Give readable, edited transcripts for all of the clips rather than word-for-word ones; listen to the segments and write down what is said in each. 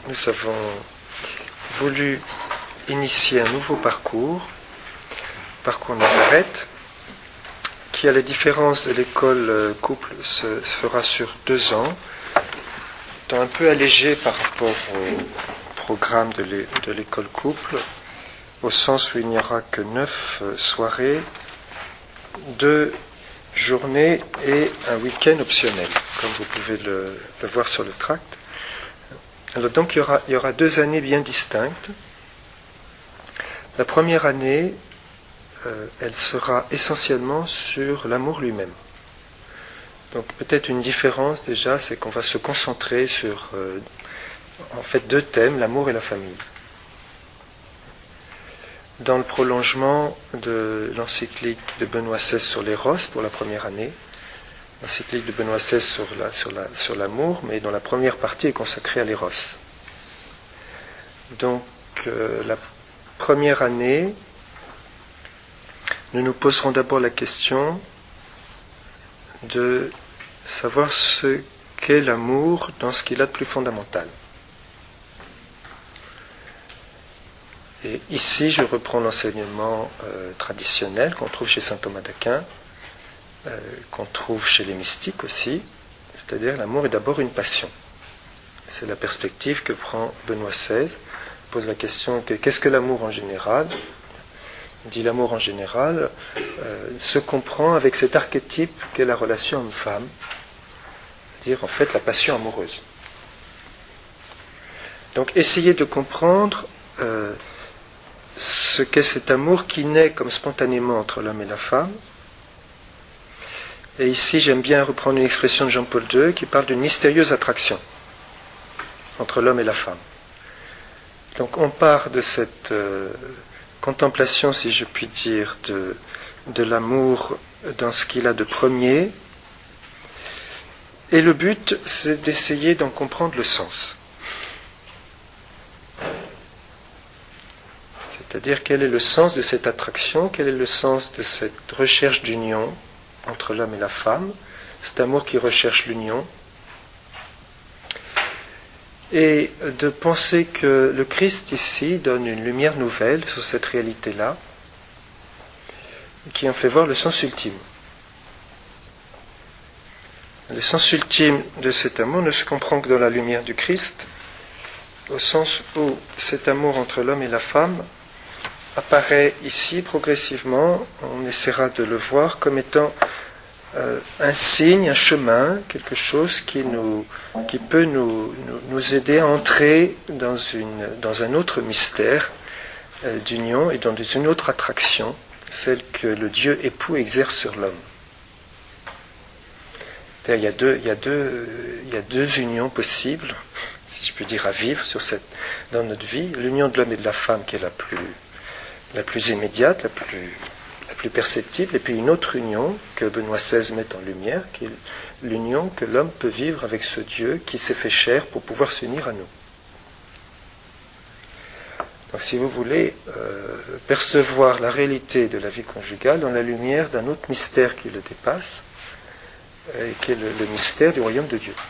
nous avons voulu initier un nouveau parcours Nazareth, qui, à la différence de l'école couple, se fera sur 2 ans, étant un peu allégé par rapport au programme de l'école couple, au sens où il n'y aura que 9 soirées, 2 journées et un week-end optionnel, comme vous pouvez le voir sur le tract. Alors donc il y aura 2 années bien distinctes. La première année, elle sera essentiellement sur l'amour lui-même. Donc peut-être une différence déjà, c'est qu'on va se concentrer sur en fait 2 thèmes, l'amour et la famille. Dans le prolongement de l'encyclique de Benoît XVI sur l'éros pour la première année, l'encyclique de Benoît XVI sur l'amour, mais dont la première partie est consacrée à l'éros. Donc la première année, nous nous poserons d'abord la question de savoir ce qu'est l'amour dans ce qu'il a de plus fondamental. Et ici, je reprends l'enseignement traditionnel qu'on trouve chez saint Thomas d'Aquin, qu'on trouve chez les mystiques aussi, c'est-à-dire l'amour est d'abord une passion. C'est la perspective que prend Benoît XVI. Il pose la question qu'est-ce que l'amour en général ? Il dit l'amour en général se comprend avec cet archétype qu'est la relation homme-femme, c'est-à-dire en fait la passion amoureuse. Donc essayez de comprendre ce qu'est cet amour qui naît comme spontanément entre l'homme et la femme. Et ici, j'aime bien reprendre une expression de Jean-Paul II qui parle d'une mystérieuse attraction entre l'homme et la femme. Donc on part de cette contemplation, si je puis dire, de l'amour dans ce qu'il a de premier. Et le but, c'est d'essayer d'en comprendre le sens. C'est-à-dire quel est le sens de cette attraction, quel est le sens de cette recherche d'union entre l'homme et la femme, cet amour qui recherche l'union, et de penser que le Christ ici donne une lumière nouvelle sur cette réalité-là, qui en fait voir le sens ultime. Le sens ultime de cet amour ne se comprend que dans la lumière du Christ, au sens où cet amour entre l'homme et la femme apparaît ici progressivement, on essaiera de le voir comme étant un signe, un chemin, quelque chose qui peut nous aider à entrer dans un autre mystère d'union et dans une autre attraction, celle que le Dieu époux exerce sur l'homme. Il y a deux unions possibles, si je puis dire, à vivre dans notre vie. L'union de l'homme et de la femme qui est la plus immédiate, la plus perceptible, et puis une autre union que Benoît XVI met en lumière, qui est l'union que l'homme peut vivre avec ce Dieu qui s'est fait chair pour pouvoir s'unir à nous. Donc si vous voulez percevoir la réalité de la vie conjugale dans la lumière d'un autre mystère qui le dépasse, et qui est le mystère du royaume de Dieu,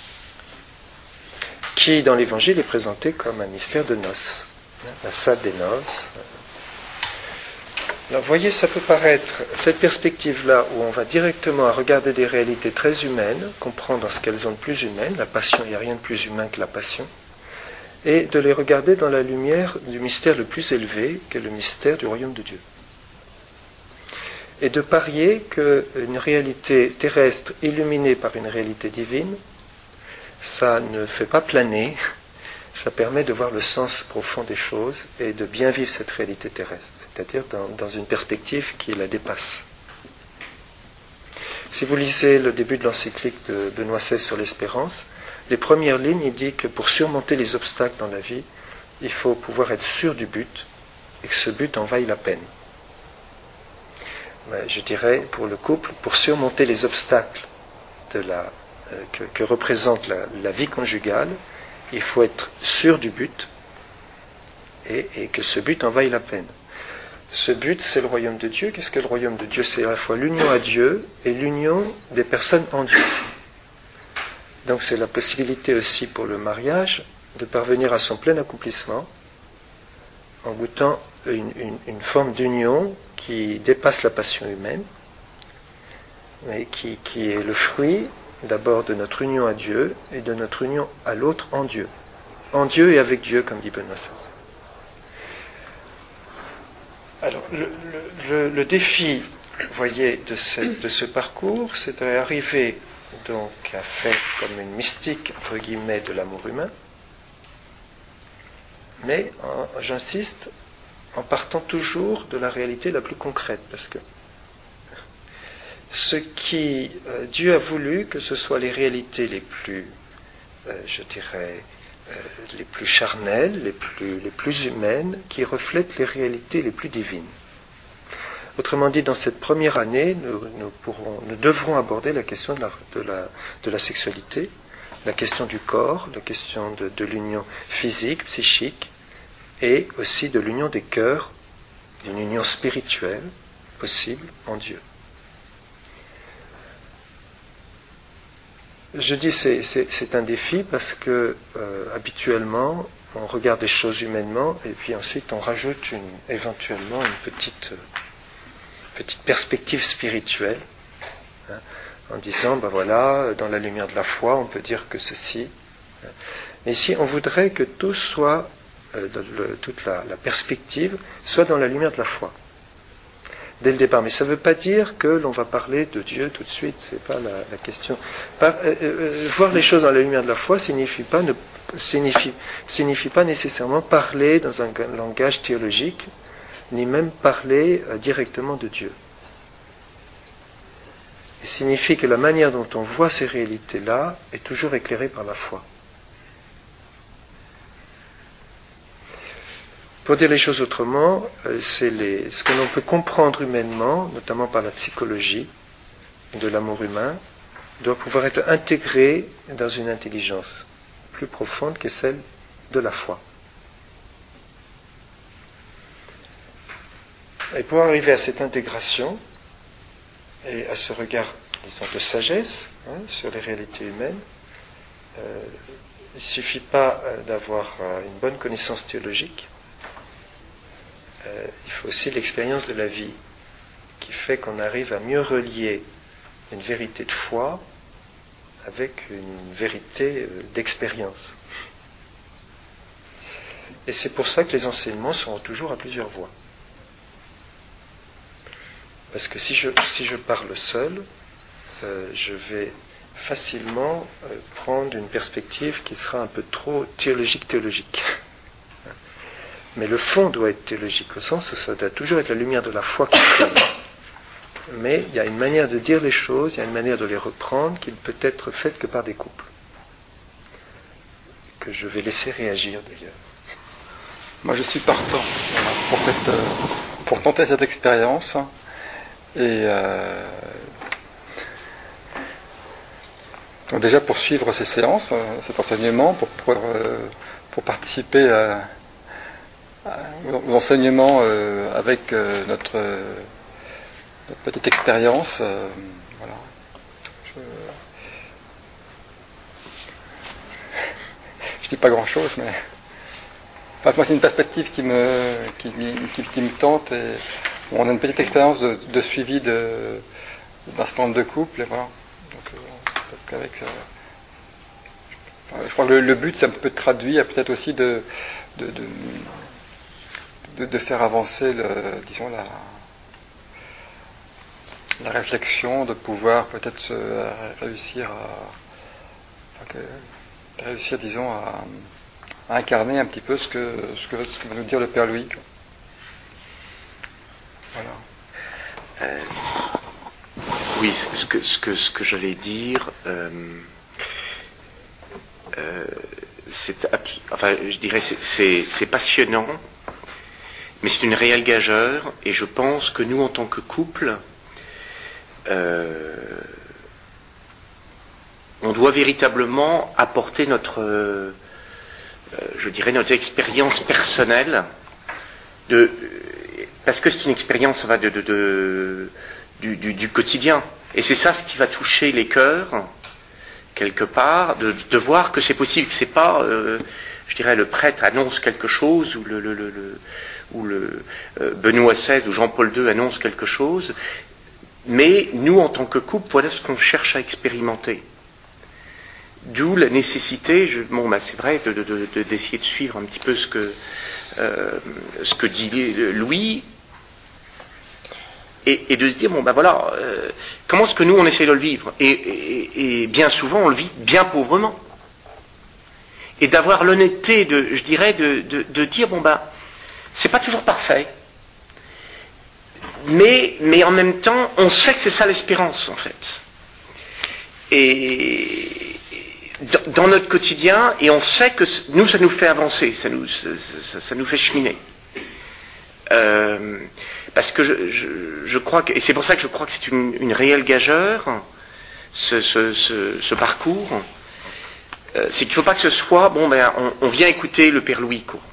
qui dans l'Évangile est présenté comme un mystère de noces, la salle des noces. Alors, vous voyez, ça peut paraître, cette perspective-là, où on va directement à regarder des réalités très humaines, comprendre ce qu'elles ont de plus humaine, la passion, il n'y a rien de plus humain que la passion, et de les regarder dans la lumière du mystère le plus élevé, qui est le mystère du royaume de Dieu. Et de parier qu'une réalité terrestre illuminée par une réalité divine, ça ne fait pas planer, ça permet de voir le sens profond des choses et de bien vivre cette réalité terrestre, c'est-à-dire dans une perspective qui la dépasse. Si vous lisez le début de l'encyclique de Benoît XVI sur l'espérance, les premières lignes, il dit que pour surmonter les obstacles dans la vie, il faut pouvoir être sûr du but et que ce but en vaille la peine. Je dirais, pour le couple, pour surmonter les obstacles que représente la vie conjugale, il faut être sûr du but et que ce but en vaille la peine. Ce but, c'est le royaume de Dieu. Qu'est-ce que le royaume de Dieu ? C'est à la fois l'union à Dieu et l'union des personnes en Dieu. Donc c'est la possibilité aussi pour le mariage de parvenir à son plein accomplissement en goûtant une forme d'union qui dépasse la passion humaine, mais qui est le fruit d'abord de notre union à Dieu et de notre union à l'autre en Dieu. En Dieu et avec Dieu, comme dit Benoît XVI. Alors, le défi, vous voyez, de ce parcours, c'est d'arriver donc à faire comme une mystique, entre guillemets, de l'amour humain, mais j'insiste, en partant toujours de la réalité la plus concrète, parce que ce qui Dieu a voulu que ce soit les réalités les plus, je dirais, les plus charnelles, les plus humaines, qui reflètent les réalités les plus divines. Autrement dit, dans cette première année, nous devrons aborder la question de la sexualité, la question du corps, la question de l'union physique, psychique, et aussi de l'union des cœurs, d'une union spirituelle possible en Dieu. Je dis c'est un défi parce que habituellement on regarde les choses humainement et puis ensuite on rajoute éventuellement une petite perspective spirituelle, hein, en disant ben voilà, dans la lumière de la foi on peut dire que ceci. Mais ici on voudrait que tout soit toute la perspective soit dans la lumière de la foi dès le départ. Mais ça ne veut pas dire que l'on va parler de Dieu tout de suite, c'est pas la question. Voir les choses dans la lumière de la foi signifie pas nécessairement parler dans un langage théologique, ni même parler directement de Dieu. Il signifie que la manière dont on voit ces réalités-là est toujours éclairée par la foi. Pour dire les choses autrement, c'est ce que l'on peut comprendre humainement, notamment par la psychologie de l'amour humain, doit pouvoir être intégré dans une intelligence plus profonde que celle de la foi. Et pour arriver à cette intégration et à ce regard, disons, de sagesse sur les réalités humaines, il ne suffit pas d'avoir une bonne connaissance théologique. Il faut aussi l'expérience de la vie qui fait qu'on arrive à mieux relier une vérité de foi avec une vérité d'expérience. Et c'est pour ça que les enseignements seront toujours à plusieurs voix. Parce que si je parle seul, je vais facilement prendre une perspective qui sera un peu trop théologique. Mais le fond doit être théologique, au sens où ça doit toujours être la lumière de la foi qui brille. Mais il y a une manière de dire les choses, il y a une manière de les reprendre qui ne peut être faite que par des couples. Que je vais laisser réagir d'ailleurs. Moi je suis partant pour tenter cette expérience. Et donc déjà pour suivre ces séances, cet enseignement, pour participer aux enseignements avec notre petite expérience. Voilà. Je dis pas grand chose, mais enfin, moi c'est une perspective qui me tente. Et on a une petite expérience de suivi d'un certain nombre de couples. Et voilà. Donc avec ça, je crois que le but, ça peut être traduit à peut-être aussi de faire avancer disons la réflexion, de pouvoir peut-être réussir disons à incarner un petit peu ce que veut nous dire le Père Louis. Voilà. Oui, ce que j'allais dire, je dirais c'est passionnant, mais c'est une réelle gageure, et je pense que nous, en tant que couple, on doit véritablement apporter notre expérience personnelle, parce que c'est une expérience du quotidien, et c'est ça ce qui va toucher les cœurs quelque part, de voir que c'est possible, que c'est pas je dirais, le prêtre annonce quelque chose, ou Benoît XVI ou Jean-Paul II annonce quelque chose, mais nous, en tant que couple, voilà ce qu'on cherche à expérimenter. D'où la nécessité, c'est vrai, d'essayer de suivre un petit peu ce que dit Louis, et de se dire, comment est-ce que nous, on essaie de le vivre, et bien souvent, on le vit bien pauvrement. Et d'avoir l'honnêteté, de dire, c'est pas toujours parfait, mais en même temps, on sait que c'est ça l'espérance, en fait. Et dans notre quotidien, et on sait que nous, ça nous fait avancer, ça nous fait cheminer. Parce que je crois et c'est pour ça que je crois que c'est une réelle gageure, ce parcours. C'est qu'il ne faut pas que ce soit, on vient écouter le Père Louis, quoi.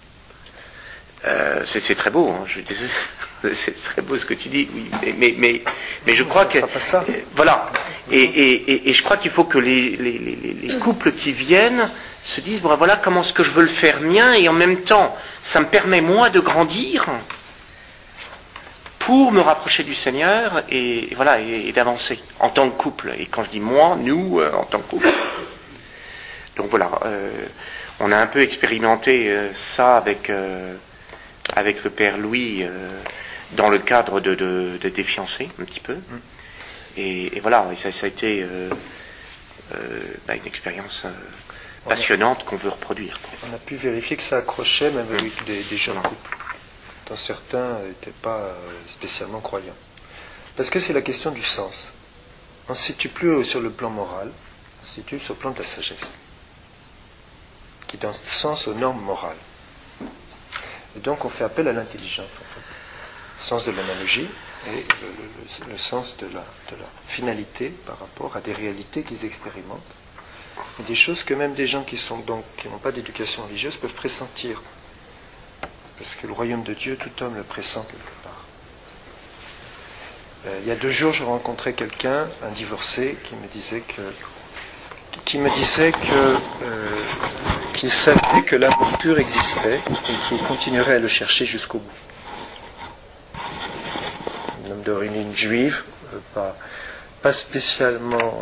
C'est très beau, hein, je suis désolé. C'est très beau ce que tu dis, oui, mais je crois que pas ça. Voilà, et je crois qu'il faut que les couples qui viennent se disent, voilà comment est-ce que je veux le faire mien, et en même temps, ça me permet moi de grandir pour me rapprocher du Seigneur et d'avancer en tant que couple. Et quand je dis moi, nous, en tant que couple. Donc voilà, on a un peu expérimenté ça avec le Père Louis dans le cadre des fiancés, un petit peu. Et voilà, et ça a été une expérience passionnante qu'on veut reproduire. On a pu vérifier que ça accrochait même avec des jeunes couples, dont certains n'étaient pas spécialement croyants. Parce que c'est la question du sens. On ne se situe plus sur le plan moral, on se situe sur le plan de la sagesse, qui donne sens aux normes morales. Et donc on fait appel à l'intelligence, en fait. Le sens de l'analogie et le sens de la finalité par rapport à des réalités qu'ils expérimentent. Et des choses que même des gens qui n'ont pas d'éducation religieuse peuvent pressentir. Parce que le royaume de Dieu, tout homme le pressent quelque part. Il y a 2 jours, je rencontrais quelqu'un, un divorcé, qui me disait qu'il savait que l'amour pur existait et qu'il continuerait à le chercher jusqu'au bout. Un homme d'origine juive, pas spécialement,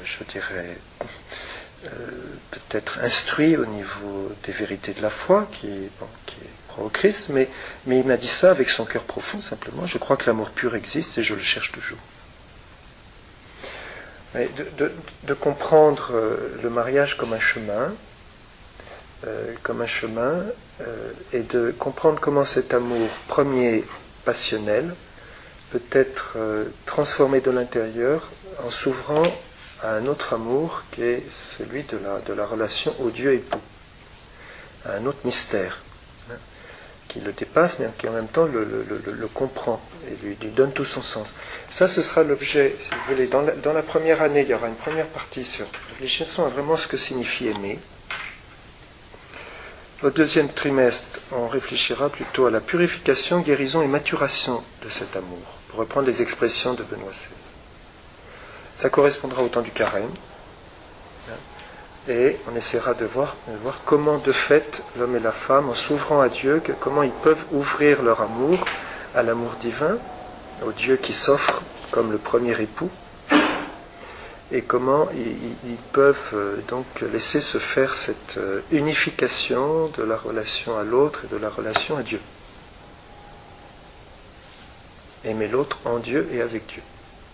peut-être instruit au niveau des vérités de la foi, qui croit au Christ, mais il m'a dit ça avec son cœur profond, simplement. Je crois que l'amour pur existe et je le cherche toujours. Mais de comprendre le mariage comme un chemin, et de comprendre comment cet amour premier passionnel peut être transformé de l'intérieur en s'ouvrant à un autre amour qui est celui de la relation au Dieu époux, à un autre mystère, qui le dépasse mais qui en même temps le comprend et lui donne tout son sens. Ça, ce sera l'objet, si vous voulez, dans la première année, il y aura une première partie sur réfléchissons à vraiment ce que signifie aimer. Au 2e trimestre, on réfléchira plutôt à la purification, guérison et maturation de cet amour, pour reprendre les expressions de Benoît XVI. Ça correspondra au temps du carême, et on essaiera de voir comment, de fait, l'homme et la femme, en s'ouvrant à Dieu, comment ils peuvent ouvrir leur amour à l'amour divin, au Dieu qui s'offre comme le premier époux, et comment ils peuvent donc laisser se faire cette unification de la relation à l'autre et de la relation à Dieu. Aimer l'autre en Dieu et avec Dieu.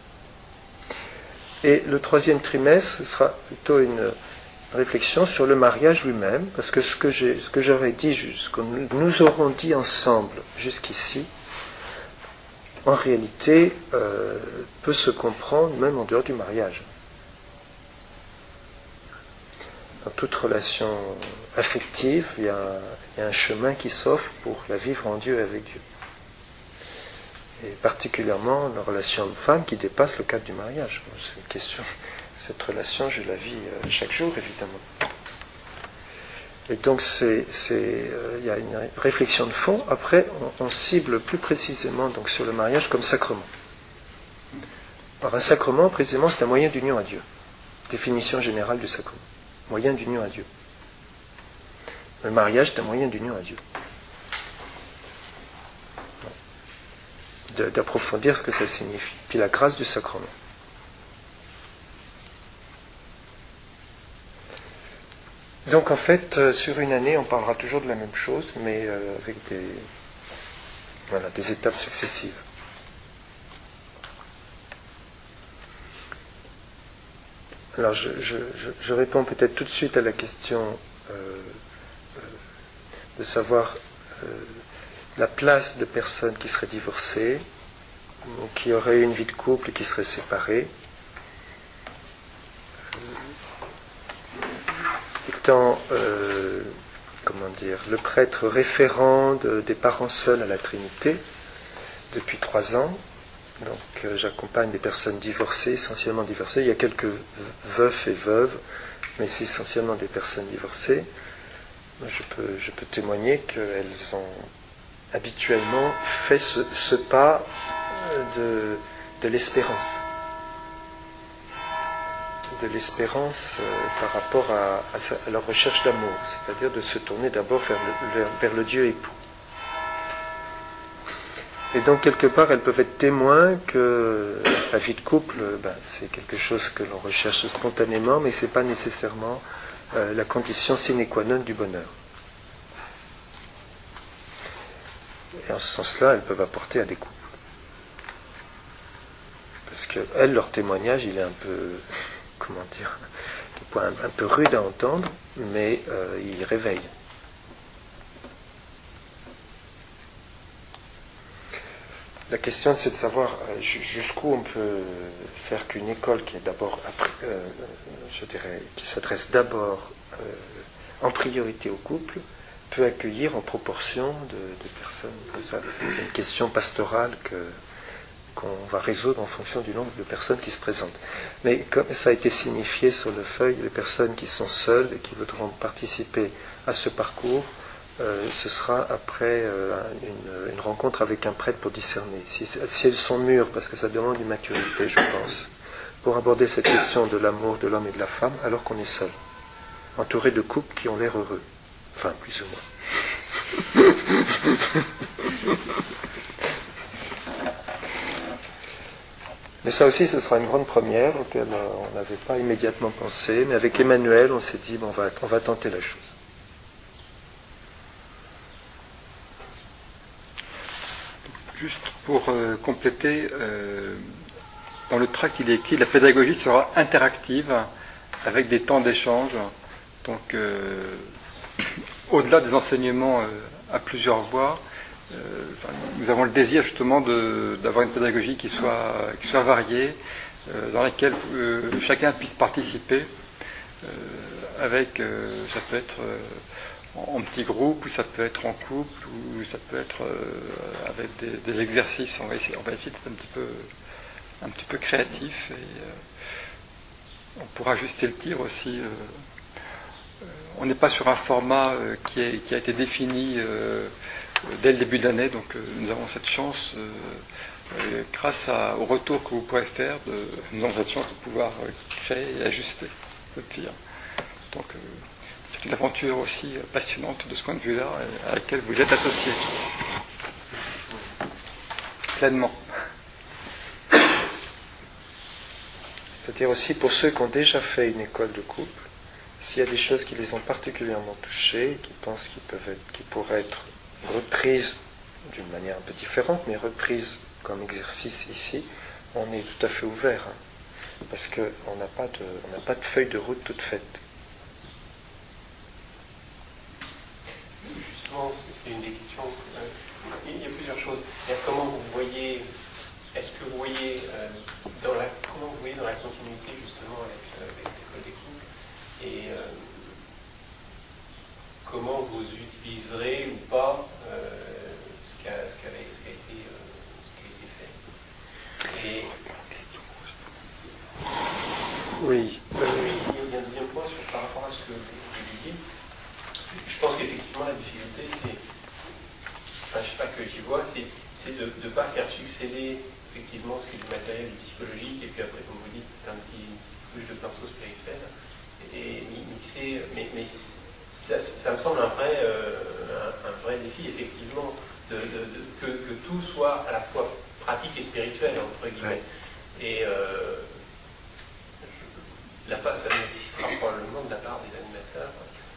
Et le 3e trimestre, ce sera plutôt une réflexion sur le mariage lui-même, parce que ce que j'aurais dit, ce que nous aurons dit ensemble jusqu'ici, en réalité, peut se comprendre même en dehors du mariage. Dans toute relation affective, il y a un chemin qui s'offre pour la vivre en Dieu et avec Dieu. Et particulièrement la relation homme-femme qui dépasse le cadre du mariage. C'est une question. Cette relation, je la vis chaque jour, évidemment. Et donc, il y a une réflexion de fond. Après, on cible plus précisément donc, sur le mariage comme sacrement. Alors, un sacrement, précisément, c'est un moyen d'union à Dieu. Définition générale du sacrement. Moyen d'union à Dieu. Le mariage est un moyen d'union à Dieu. D'approfondir ce que ça signifie. Puis la grâce du sacrement. Donc en fait, sur une année, on parlera toujours de la même chose, mais avec des étapes successives. Alors je réponds peut-être tout de suite à la question de savoir la place de personnes qui seraient divorcées, ou qui auraient eu une vie de couple et qui seraient séparées. Étant, le prêtre référent des parents seuls à la Trinité depuis 3 ans. Donc j'accompagne des personnes divorcées, essentiellement divorcées. Il y a quelques veufs et veuves, mais c'est essentiellement des personnes divorcées. Je peux témoigner qu'elles ont habituellement fait ce pas de l'espérance. De l'espérance par rapport à leur recherche d'amour, c'est-à-dire de se tourner d'abord vers le Dieu époux. Et donc quelque part elles peuvent être témoins que la vie de couple, c'est quelque chose que l'on recherche spontanément, mais ce n'est pas nécessairement la condition sine qua non du bonheur. Et en ce sens-là, elles peuvent apporter à des couples. Parce que elles, leur témoignage, il est un peu, un peu rude à entendre, mais il réveille. La question, c'est de savoir jusqu'où on peut faire qu'une école qui est d'abord, qui s'adresse d'abord en priorité au couple, peut accueillir en proportion de personnes. C'est une question pastorale qu'on va résoudre en fonction du nombre de personnes qui se présentent. Mais comme ça a été signifié sur le feuille, les personnes qui sont seules et qui voudront participer à ce parcours, ce sera après une rencontre avec un prêtre pour discerner. Si elles sont mûres, parce que ça demande une maturité, je pense, pour aborder cette question de l'amour de l'homme et de la femme, alors qu'on est seul, entouré de couples qui ont l'air heureux. Enfin, plus ou moins. Mais ça aussi, ce sera une grande première auquel on n'avait pas immédiatement pensé. Mais avec Emmanuel, on s'est dit, on va tenter la chose. Juste pour compléter, dans le tract il est écrit, la pédagogie sera interactive avec des temps d'échange. Donc, au-delà des enseignements à plusieurs voix, nous avons le désir justement d'avoir une pédagogie qui soit variée, dans laquelle chacun puisse participer, avec, ça peut être en petits groupes, ou ça peut être en couple, ou ça peut être avec des exercices. On va essayer d'être un petit peu créatif, et on pourra ajuster le tir aussi. On n'est pas sur un format qui a été défini dès le début de l'année, donc nous avons cette chance, grâce au retour que vous pourrez faire, nous avons cette chance de pouvoir créer et ajuster le tir. Donc c'est une aventure aussi passionnante de ce point de vue-là, à laquelle vous êtes associés pleinement. C'est-à-dire aussi pour ceux qui ont déjà fait une école de couple, s'il y a des choses qui les ont particulièrement touchées, qui pensent qu'ils pourraient être reprises d'une manière un peu différente, mais reprises comme exercice ici, on est tout à fait ouvert, parce qu'on n'a pas de feuille de route toute faite. Justement, c'est une des questions. Il y a plusieurs choses. Comment vous voyez, est-ce que vous voyez comment vous voyez dans la continuité justement avec l'école des couples, et comment vous utiliserez ou pas ce qui a été fait. Et Oui. Il y a un deuxième point par rapport à ce que vous dites. Je pense qu'effectivement la difficulté, je ne sais pas que j'y vois, c'est de ne pas faire succéder effectivement ce qui est du matériel, du psychologique, et puis après, comme vous dites, un petit couche de pinceau spirituel, et mixer, mais ça me semble un vrai défi, effectivement, que tout soit à la fois pratique et spirituel, entre guillemets. Et ça nécessite probablement de la part des animateurs.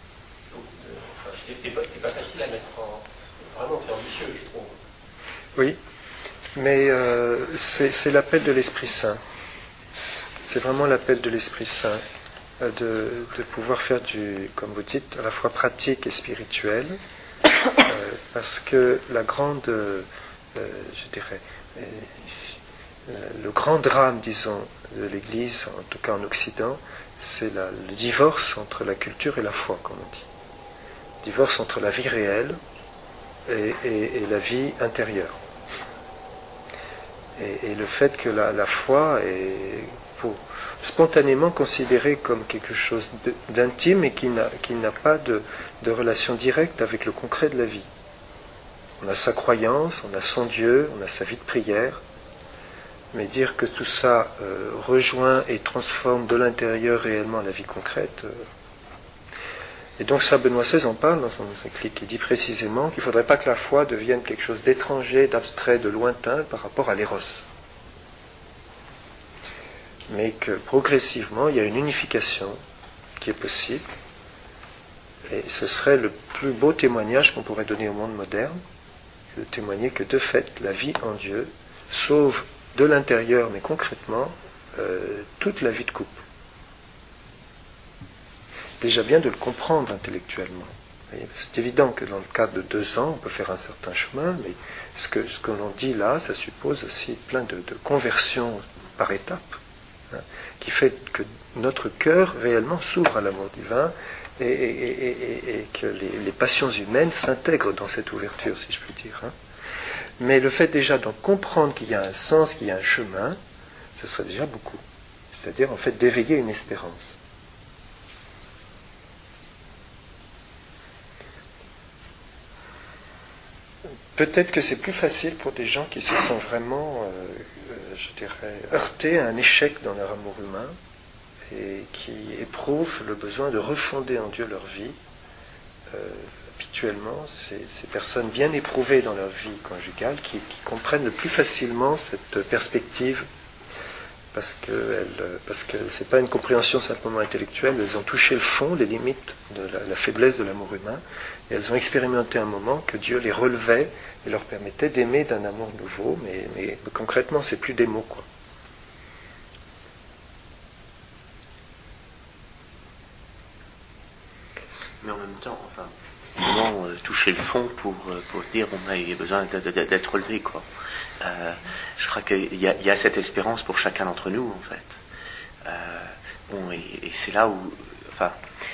C'est pas facile à mettre en... Vraiment, c'est ambitieux, je trouve. Oui, mais c'est l'appel de l'Esprit Saint. C'est vraiment l'appel de l'Esprit Saint de pouvoir faire comme vous dites, à la fois pratique et spirituel, parce que la grande, je dirais, le grand drame, disons, de l'Église, en tout cas en Occident, c'est le divorce entre la culture et la foi, comme on dit. Divorce entre la vie réelle et la vie intérieure. Et le fait que la foi est spontanément considérée comme quelque chose d'intime et qui n'a pas de relation directe avec le concret de la vie. On a sa croyance, on a son Dieu, on a sa vie de prière, mais dire que tout ça rejoint et transforme de l'intérieur réellement la vie concrète. Et donc ça, Benoît XVI en parle dans son encyclique. Il dit précisément qu'il ne faudrait pas que la foi devienne quelque chose d'étranger, d'abstrait, de lointain par rapport à l'éros. Mais que progressivement, il y a une unification qui est possible. Et ce serait le plus beau témoignage qu'on pourrait donner au monde moderne, de témoigner que de fait, la vie en Dieu sauve de l'intérieur, mais concrètement, toute la vie de couple. Déjà bien de le comprendre intellectuellement. C'est évident que dans le cadre de 2 ans, on peut faire un certain chemin, mais ce que l'on dit là, ça suppose aussi plein de conversions par étapes, qui fait que notre cœur réellement s'ouvre à l'amour divin et que les passions humaines s'intègrent dans cette ouverture, si je puis dire. Mais le fait déjà d'en comprendre qu'il y a un sens, qu'il y a un chemin, ce serait déjà beaucoup. C'est-à-dire en fait d'éveiller une espérance. Peut-être que c'est plus facile pour des gens qui se sont vraiment, je dirais, heurtés à un échec dans leur amour humain et qui éprouvent le besoin de refonder en Dieu leur vie. Habituellement, ces personnes bien éprouvées dans leur vie conjugale qui comprennent le plus facilement cette perspective parce que ce n'est pas une compréhension simplement intellectuelle, elles ont touché le fond, les limites de la faiblesse de l'amour humain, et elles ont expérimenté un moment que Dieu les relevait et leur permettait d'aimer d'un amour nouveau, mais concrètement, c'est plus des mots, quoi. Mais en même temps, enfin, vraiment toucher le fond pour dire on a besoin d'être relevé, quoi. Je crois qu'il y a cette espérance pour chacun d'entre nous, en fait. Bon, et c'est là où, enfin,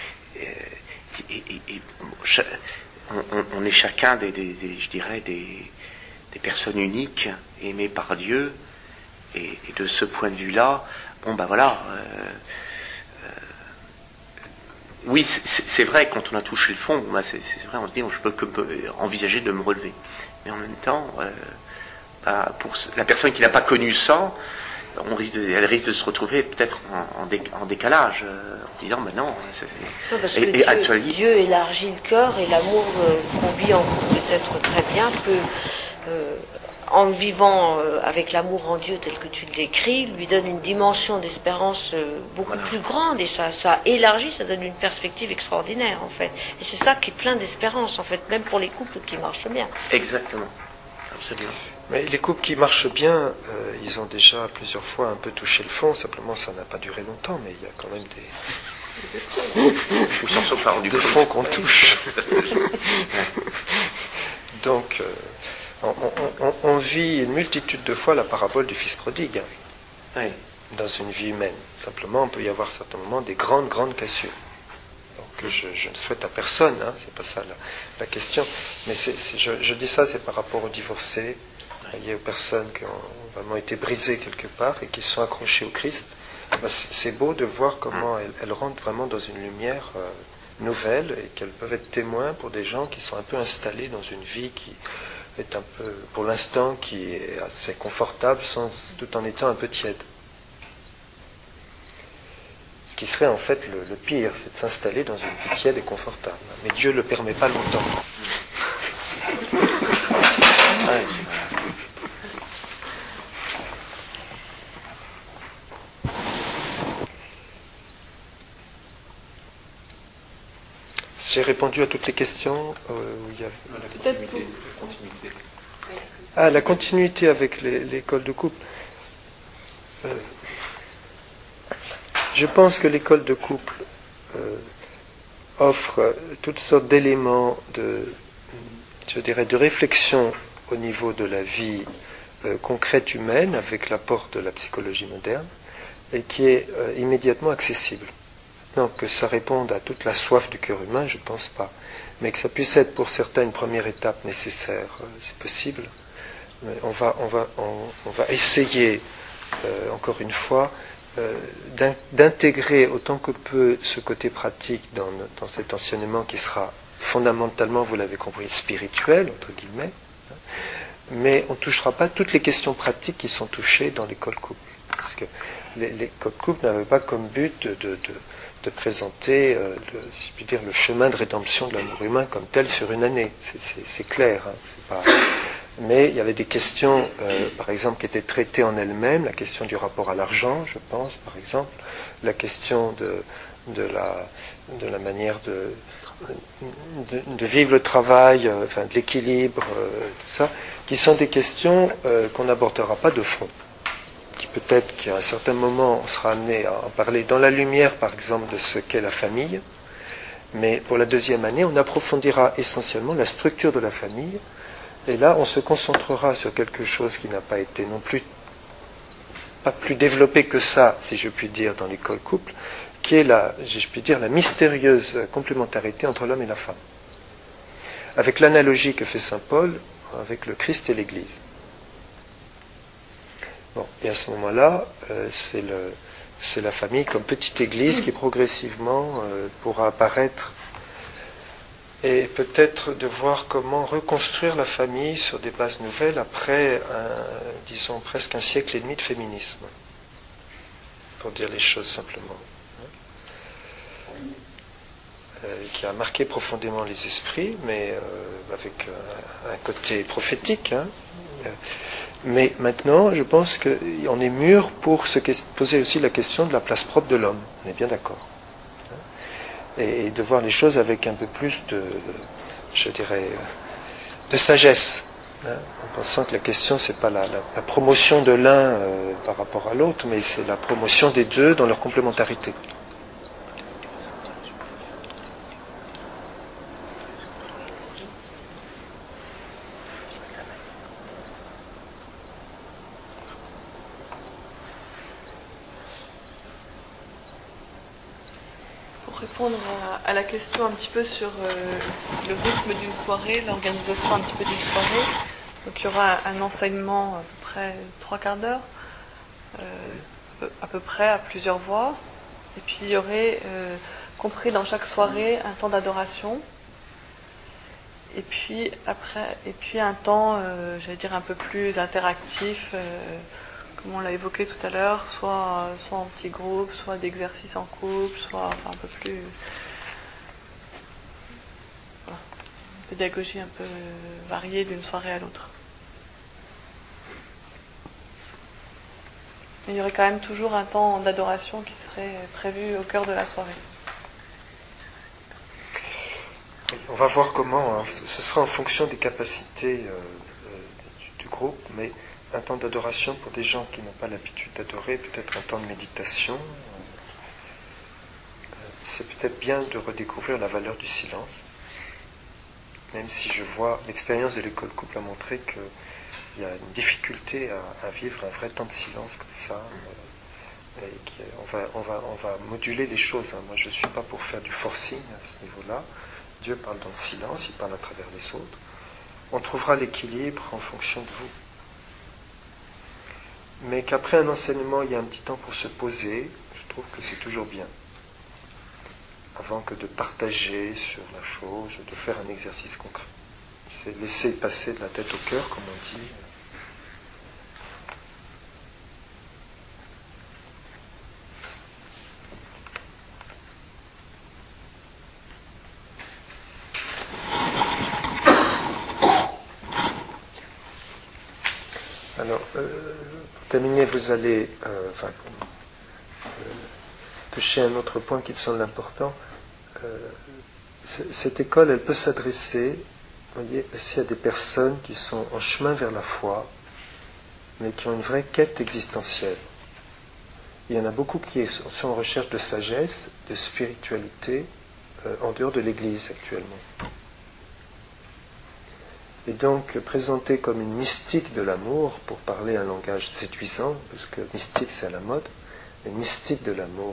on est chacun je dirais des personnes uniques, aimées par Dieu, et de ce point de vue-là, bon ben voilà. Oui, c'est vrai, quand on a touché le fond, ben c'est vrai, on se dit, je peux que envisager de me relever. Mais en même temps, pour la personne qui n'a pas connu ça, elle risque de se retrouver peut-être en décalage, en disant, ben non, parce que Dieu élargit le cœur, et l'amour qu'on vit en couple peut-être très bien peut, en vivant avec l'amour en Dieu tel que tu le décris, lui donne une dimension d'espérance beaucoup plus grande, et ça élargit, ça donne une perspective extraordinaire, en fait. Et c'est ça qui est plein d'espérance, en fait, même pour les couples qui marchent bien. Exactement, absolument. Mais les couples qui marchent bien, ils ont déjà plusieurs fois un peu touché le fond, simplement ça n'a pas duré longtemps, mais il y a quand même des fonds qu'on touche. Donc, on vit une multitude de fois la parabole du fils prodigue, dans une vie humaine. Simplement, il peut y avoir à certains moments des grandes cassures. Donc, je ne souhaite à personne, c'est pas ça la question, mais je dis ça, c'est par rapport aux divorcés. Il y a aux personnes qui ont vraiment été brisées quelque part et qui se sont accrochées au Christ. C'est beau de voir comment elles rentrent vraiment dans une lumière nouvelle et qu'elles peuvent être témoins pour des gens qui sont un peu installés dans une vie qui est un peu, pour l'instant, qui est assez confortable tout en étant un peu tiède. qui serait en fait le pire, c'est de s'installer dans une vie tiède et confortable. Mais Dieu ne le permet pas longtemps. Ouais, J'ai répondu à toutes les questions. Peut-être pour... Ah, la continuité avec l'école de couple. Je pense que l'école de couple offre toutes sortes d'éléments de réflexion au niveau de la vie concrète humaine avec l'apport de la psychologie moderne et qui est immédiatement accessible. Maintenant, que ça réponde à toute la soif du cœur humain, je ne pense pas. Mais que ça puisse être pour certains une première étape nécessaire, c'est possible. Mais on va essayer, encore une fois, d'intégrer autant que peu ce côté pratique dans cet enseignement qui sera fondamentalement, vous l'avez compris, spirituel, entre guillemets. Mais on ne touchera pas toutes les questions pratiques qui sont touchées dans l'école couple. Parce que l'école couple n'avait pas comme but de présenter, si je puis dire, le chemin de rédemption de l'amour humain comme tel sur une année. C'est clair. Hein, c'est pas... Mais il y avait des questions, par exemple, qui étaient traitées en elles-mêmes, la question du rapport à l'argent, je pense, par exemple, la question de la manière de vivre le travail, enfin de l'équilibre, tout ça, qui sont des questions qu'on n'abordera pas de front. Qui peut-être qu'à un certain moment, on sera amené à en parler dans la lumière, par exemple, de ce qu'est la famille. Mais pour la deuxième année, on approfondira essentiellement la structure de la famille. Et là, on se concentrera sur quelque chose qui n'a pas été non plus, pas plus développé que ça, si je puis dire, dans l'école couple, qui est la mystérieuse complémentarité entre l'homme et la femme. Avec l'analogie que fait saint Paul avec le Christ et l'Église. Bon, et à ce moment-là, c'est la famille comme petite église qui progressivement pourra apparaître. Et peut-être de voir comment reconstruire la famille sur des bases nouvelles après, disons, presque un siècle et demi de féminisme. Pour dire les choses simplement. Qui a marqué profondément les esprits, mais avec un côté prophétique. Hein. Mais maintenant, je pense qu'on est mûr pour se poser aussi la question de la place propre de l'homme. On est bien d'accord. Et de voir les choses avec un peu plus de sagesse. Hein, en pensant que la question, c'est pas la promotion de l'un par rapport à l'autre, mais c'est la promotion des deux dans leur complémentarité. Répondre à la question un petit peu sur le rythme d'une soirée, l'organisation un petit peu d'une soirée. Donc il y aura un enseignement à peu près 3/4 d'heure, à peu près à plusieurs voix. Et puis il y aurait, compris dans chaque soirée, un temps d'adoration. Et puis un temps, j'allais dire, un peu plus interactif, comme on l'a évoqué tout à l'heure, soit en petit groupe, soit d'exercices en couple, soit un peu plus... Voilà, une pédagogie un peu variée d'une soirée à l'autre. Mais il y aurait quand même toujours un temps d'adoration qui serait prévu au cœur de la soirée. On va voir comment, hein, ce sera en fonction des capacités du groupe, mais un temps d'adoration pour des gens qui n'ont pas l'habitude d'adorer, peut-être un temps de méditation. C'est peut-être bien de redécouvrir la valeur du silence, même si je vois, l'expérience de l'école couple a montré qu'il y a une difficulté à vivre un vrai temps de silence comme ça. Et on va moduler les choses. Hein. Moi, je ne suis pas pour faire du forcing à ce niveau-là. Dieu parle dans le silence, il parle à travers les autres. On trouvera l'équilibre en fonction de vous. Mais qu'après un enseignement, il y a un petit temps pour se poser, je trouve que c'est toujours bien. Avant que de partager sur la chose, de faire un exercice concret. C'est laisser passer de la tête au cœur, comme on dit. Alors, pour terminer, vous allez toucher un autre point qui me semble important. Cette école, elle peut s'adresser, voyez, aussi à des personnes qui sont en chemin vers la foi, mais qui ont une vraie quête existentielle. Il y en a beaucoup qui sont en recherche de sagesse, de spiritualité, en dehors de l'Église actuellement. Et donc, présenté comme une mystique de l'amour, pour parler un langage séduisant, parce que mystique c'est à la mode, une mystique de l'amour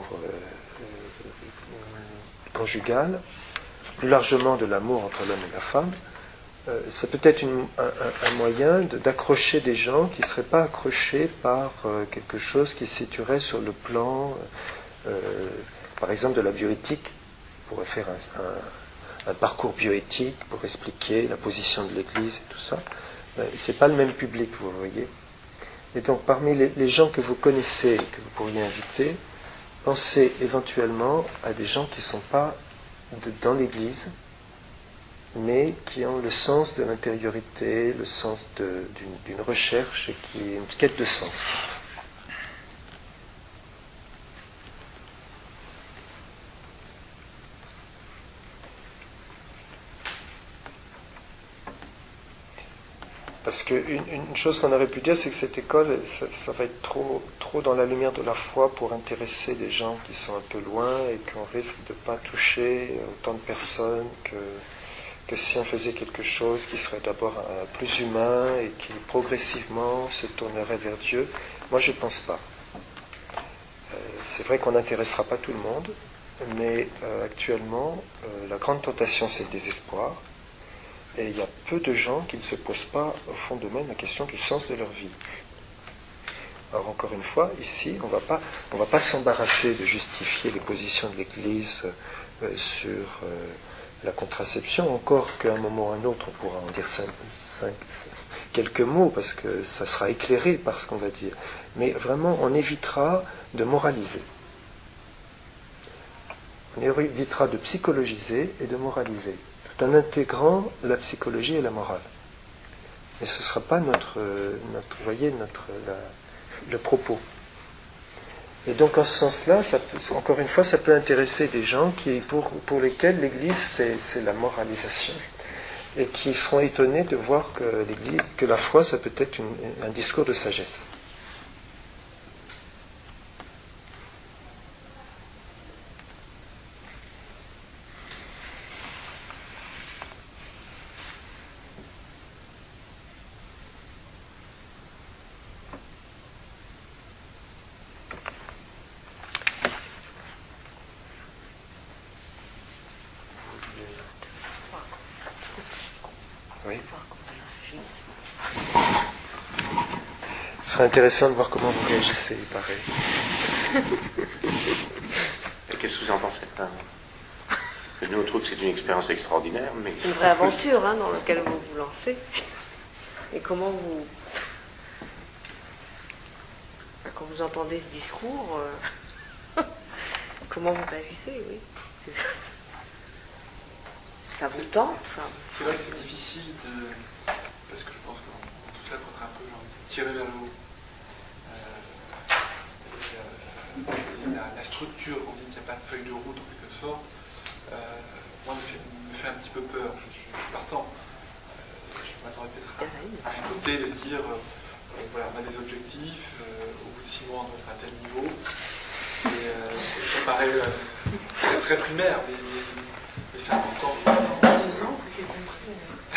conjugal, plus largement de l'amour entre l'homme et la femme, ça peut être un moyen d'accrocher des gens qui ne seraient pas accrochés par quelque chose qui se situerait sur le plan, par exemple, de la bioéthique. On pourrait faire un parcours bioéthique pour expliquer la position de l'Église et tout ça. Ce n'est pas le même public, vous voyez. Et donc, parmi les gens que vous connaissez, que vous pourriez inviter, pensez éventuellement à des gens qui ne sont pas dans l'Église, mais qui ont le sens de l'intériorité, le sens d'une recherche et qui est une quête de sens. Parce qu'une chose qu'on aurait pu dire, c'est que cette école, ça va être trop dans la lumière de la foi pour intéresser des gens qui sont un peu loin et qu'on risque de ne pas toucher autant de personnes que si on faisait quelque chose qui serait d'abord plus humain et qui progressivement se tournerait vers Dieu. Moi, je ne pense pas. C'est vrai qu'on n'intéressera pas tout le monde, mais actuellement, la grande tentation, c'est le désespoir. Et il y a peu de gens qui ne se posent pas au fond d'eux-mêmes la question du sens de leur vie. Alors encore une fois, ici, on va pas s'embarrasser de justifier les positions de l'Église sur la contraception, encore qu'à un moment ou à un autre, on pourra en dire quelques mots, parce que ça sera éclairé par ce qu'on va dire. Mais vraiment, on évitera de moraliser. On évitera de psychologiser et de moraliser, tout en intégrant la psychologie et la morale. Mais ce ne sera pas le propos. Et donc en ce sens-là, encore une fois, ça peut intéresser des gens pour lesquels l'Église, c'est la moralisation. Et qui seront étonnés de voir que la foi, ça peut être un discours de sagesse. Oui. Ce serait intéressant de voir comment vous réagissez, il paraît. Qu'est-ce que vous en pensez? Nous, on trouve que c'est une expérience extraordinaire, mais... C'est une vraie aventure dans laquelle vous vous lancez. Et comment vous... Quand vous entendez ce discours, comment vous réagissez, oui. Ça vous tente, ça? C'est vrai que c'est difficile parce que je pense que tout ça peut être un peu tiré vers le haut. La structure, on dit qu'il n'y a pas de feuille de route en quelque sorte, moi me fait un petit peu peur. Je suis partant. Je m'attendrais peut-être à un côté de dire voilà, on a des objectifs, au bout de 6 mois on doit être à tel niveau. Et ça paraît très primaire, mais c'est important. 2 ans, faut qu'il y ait compris.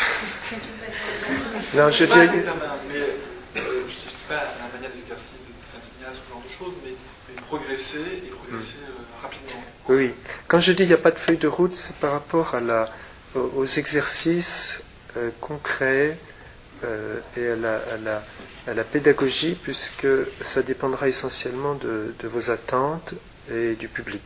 Non, je pas un examen, mais je ne dis pas la manière des exercices de Saint-Ignace, ce genre de choses, mais progresser et progresser rapidement. Oui, quand je dis qu'il n'y a pas de feuille de route, c'est par rapport aux exercices concrets et à la pédagogie, puisque ça dépendra essentiellement de vos attentes et du public.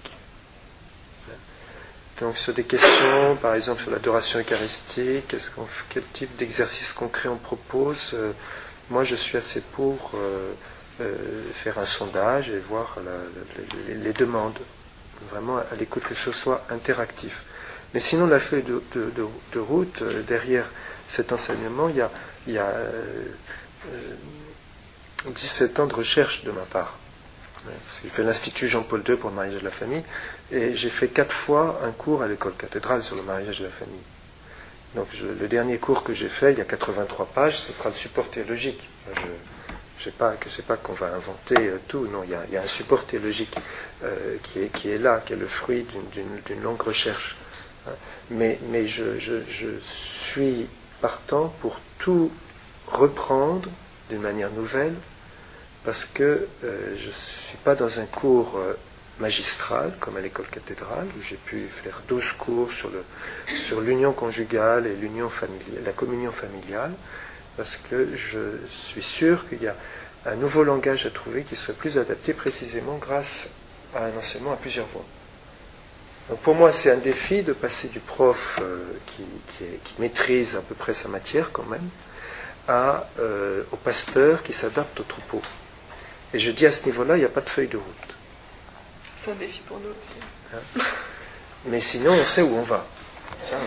Donc sur des questions, par exemple sur l'adoration eucharistique, quel type d'exercice concret on propose, moi je suis assez pour faire un sondage et voir les demandes, vraiment à l'écoute, que ce soit interactif. Mais sinon la feuille de route, derrière cet enseignement, il y a 17 ans de recherche de ma part. Parce qu'il fait l'Institut Jean-Paul II pour le mariage de la famille, et j'ai fait 4 fois un cours à l'école cathédrale sur le mariage de la famille. Donc le dernier cours que j'ai fait, il y a 83 pages, ce sera le support théologique. Je ne sais pas qu'on va inventer tout, non, il y a un support théologique qui est là, qui est le fruit d'une longue recherche. Mais je suis partant pour tout reprendre d'une manière nouvelle, parce que je ne suis pas dans un cours magistral, comme à l'école cathédrale, où j'ai pu faire 12 cours sur l'union conjugale et l'union familiale, la communion familiale, parce que je suis sûr qu'il y a un nouveau langage à trouver qui soit plus adapté précisément grâce à un enseignement à plusieurs voix. Donc pour moi, c'est un défi de passer du prof qui maîtrise à peu près sa matière quand même, au pasteur qui s'adapte au troupeau. Et je dis à ce niveau-là, il n'y a pas de feuille de route. C'est un défi pour nous aussi. Mais sinon, on sait où on va. Ça,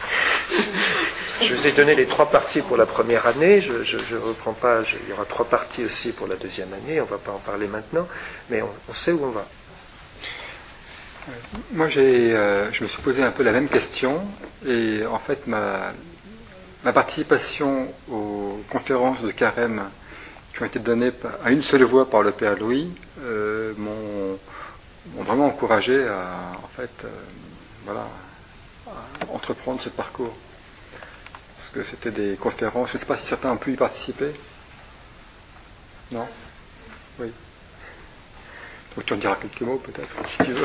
je vous ai donné les 3 parties pour la première année, je ne reprends pas, il y aura 3 parties aussi pour la deuxième année, on ne va pas en parler maintenant, mais on sait où on va. Moi, je me suis posé un peu la même question, et en fait, ma participation aux conférences de carême qui ont été données à une seule voix par le Père Louis m'ont vraiment encouragé à entreprendre ce parcours. Parce que c'était des conférences, je ne sais pas si certains ont pu y participer. Non ? Oui. Donc tu en diras quelques mots peut-être, si tu veux.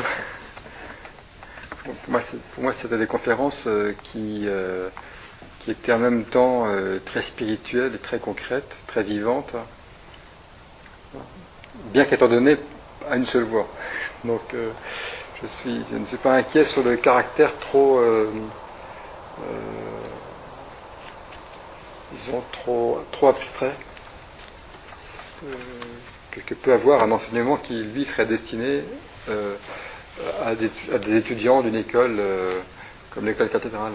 Pour moi, c'était des conférences qui étaient en même temps très spirituelles et très concrètes, très vivantes, bien qu'étant données à une seule voix. Donc je ne suis pas inquiet sur le caractère trop abstrait que peut avoir un enseignement qui, lui, serait destiné à des étudiants d'une école comme l'école cathédrale.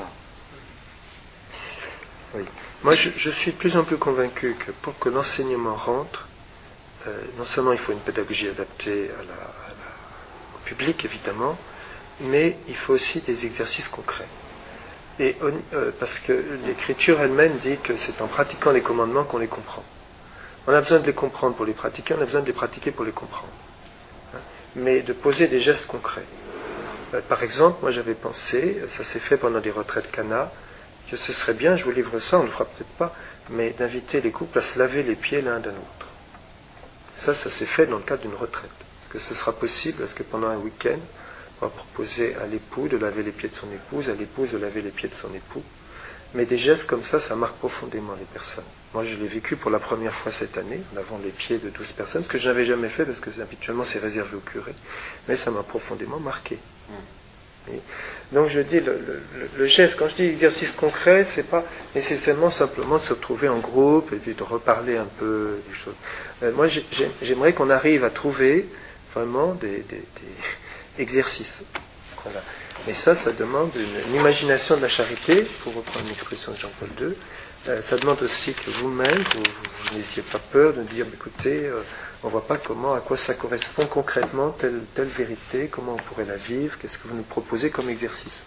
Oui. Moi, je suis de plus en plus convaincu que pour que l'enseignement rentre, non seulement il faut une pédagogie adaptée au public, évidemment, mais il faut aussi des exercices concrets. Et parce que l'Écriture elle-même dit que c'est en pratiquant les commandements qu'on les comprend. On a besoin de les comprendre pour les pratiquer, on a besoin de les pratiquer pour les comprendre. Mais de poser des gestes concrets. Par exemple, moi j'avais pensé, ça s'est fait pendant des retraites Cana, que ce serait bien, je vous livre ça, on ne le fera peut-être pas, mais d'inviter les couples à se laver les pieds l'un d'un autre. Ça s'est fait dans le cadre d'une retraite. Est-ce que ce sera possible? Est-ce que pendant un week-end, on va proposer à l'époux de laver les pieds de son épouse, à l'épouse de laver les pieds de son époux? Mais des gestes comme ça marque profondément les personnes. Moi, je l'ai vécu pour la première fois cette année, en lavant les pieds de 12 personnes, ce que je n'avais jamais fait, parce que habituellement c'est réservé au curé, mais ça m'a profondément marqué. Et donc je dis, le geste, quand je dis exercice concret, c'est pas nécessairement simplement de se retrouver en groupe et puis de reparler un peu des choses. Moi, j'aimerais qu'on arrive à trouver vraiment des exercices. Voilà. Mais ça demande une imagination de la charité, pour reprendre l'expression de Jean-Paul II. Ça demande aussi que vous-même, vous n'ayez pas peur de dire, écoutez, on ne voit pas à quoi ça correspond concrètement, telle vérité, comment on pourrait la vivre, qu'est-ce que vous nous proposez comme exercice.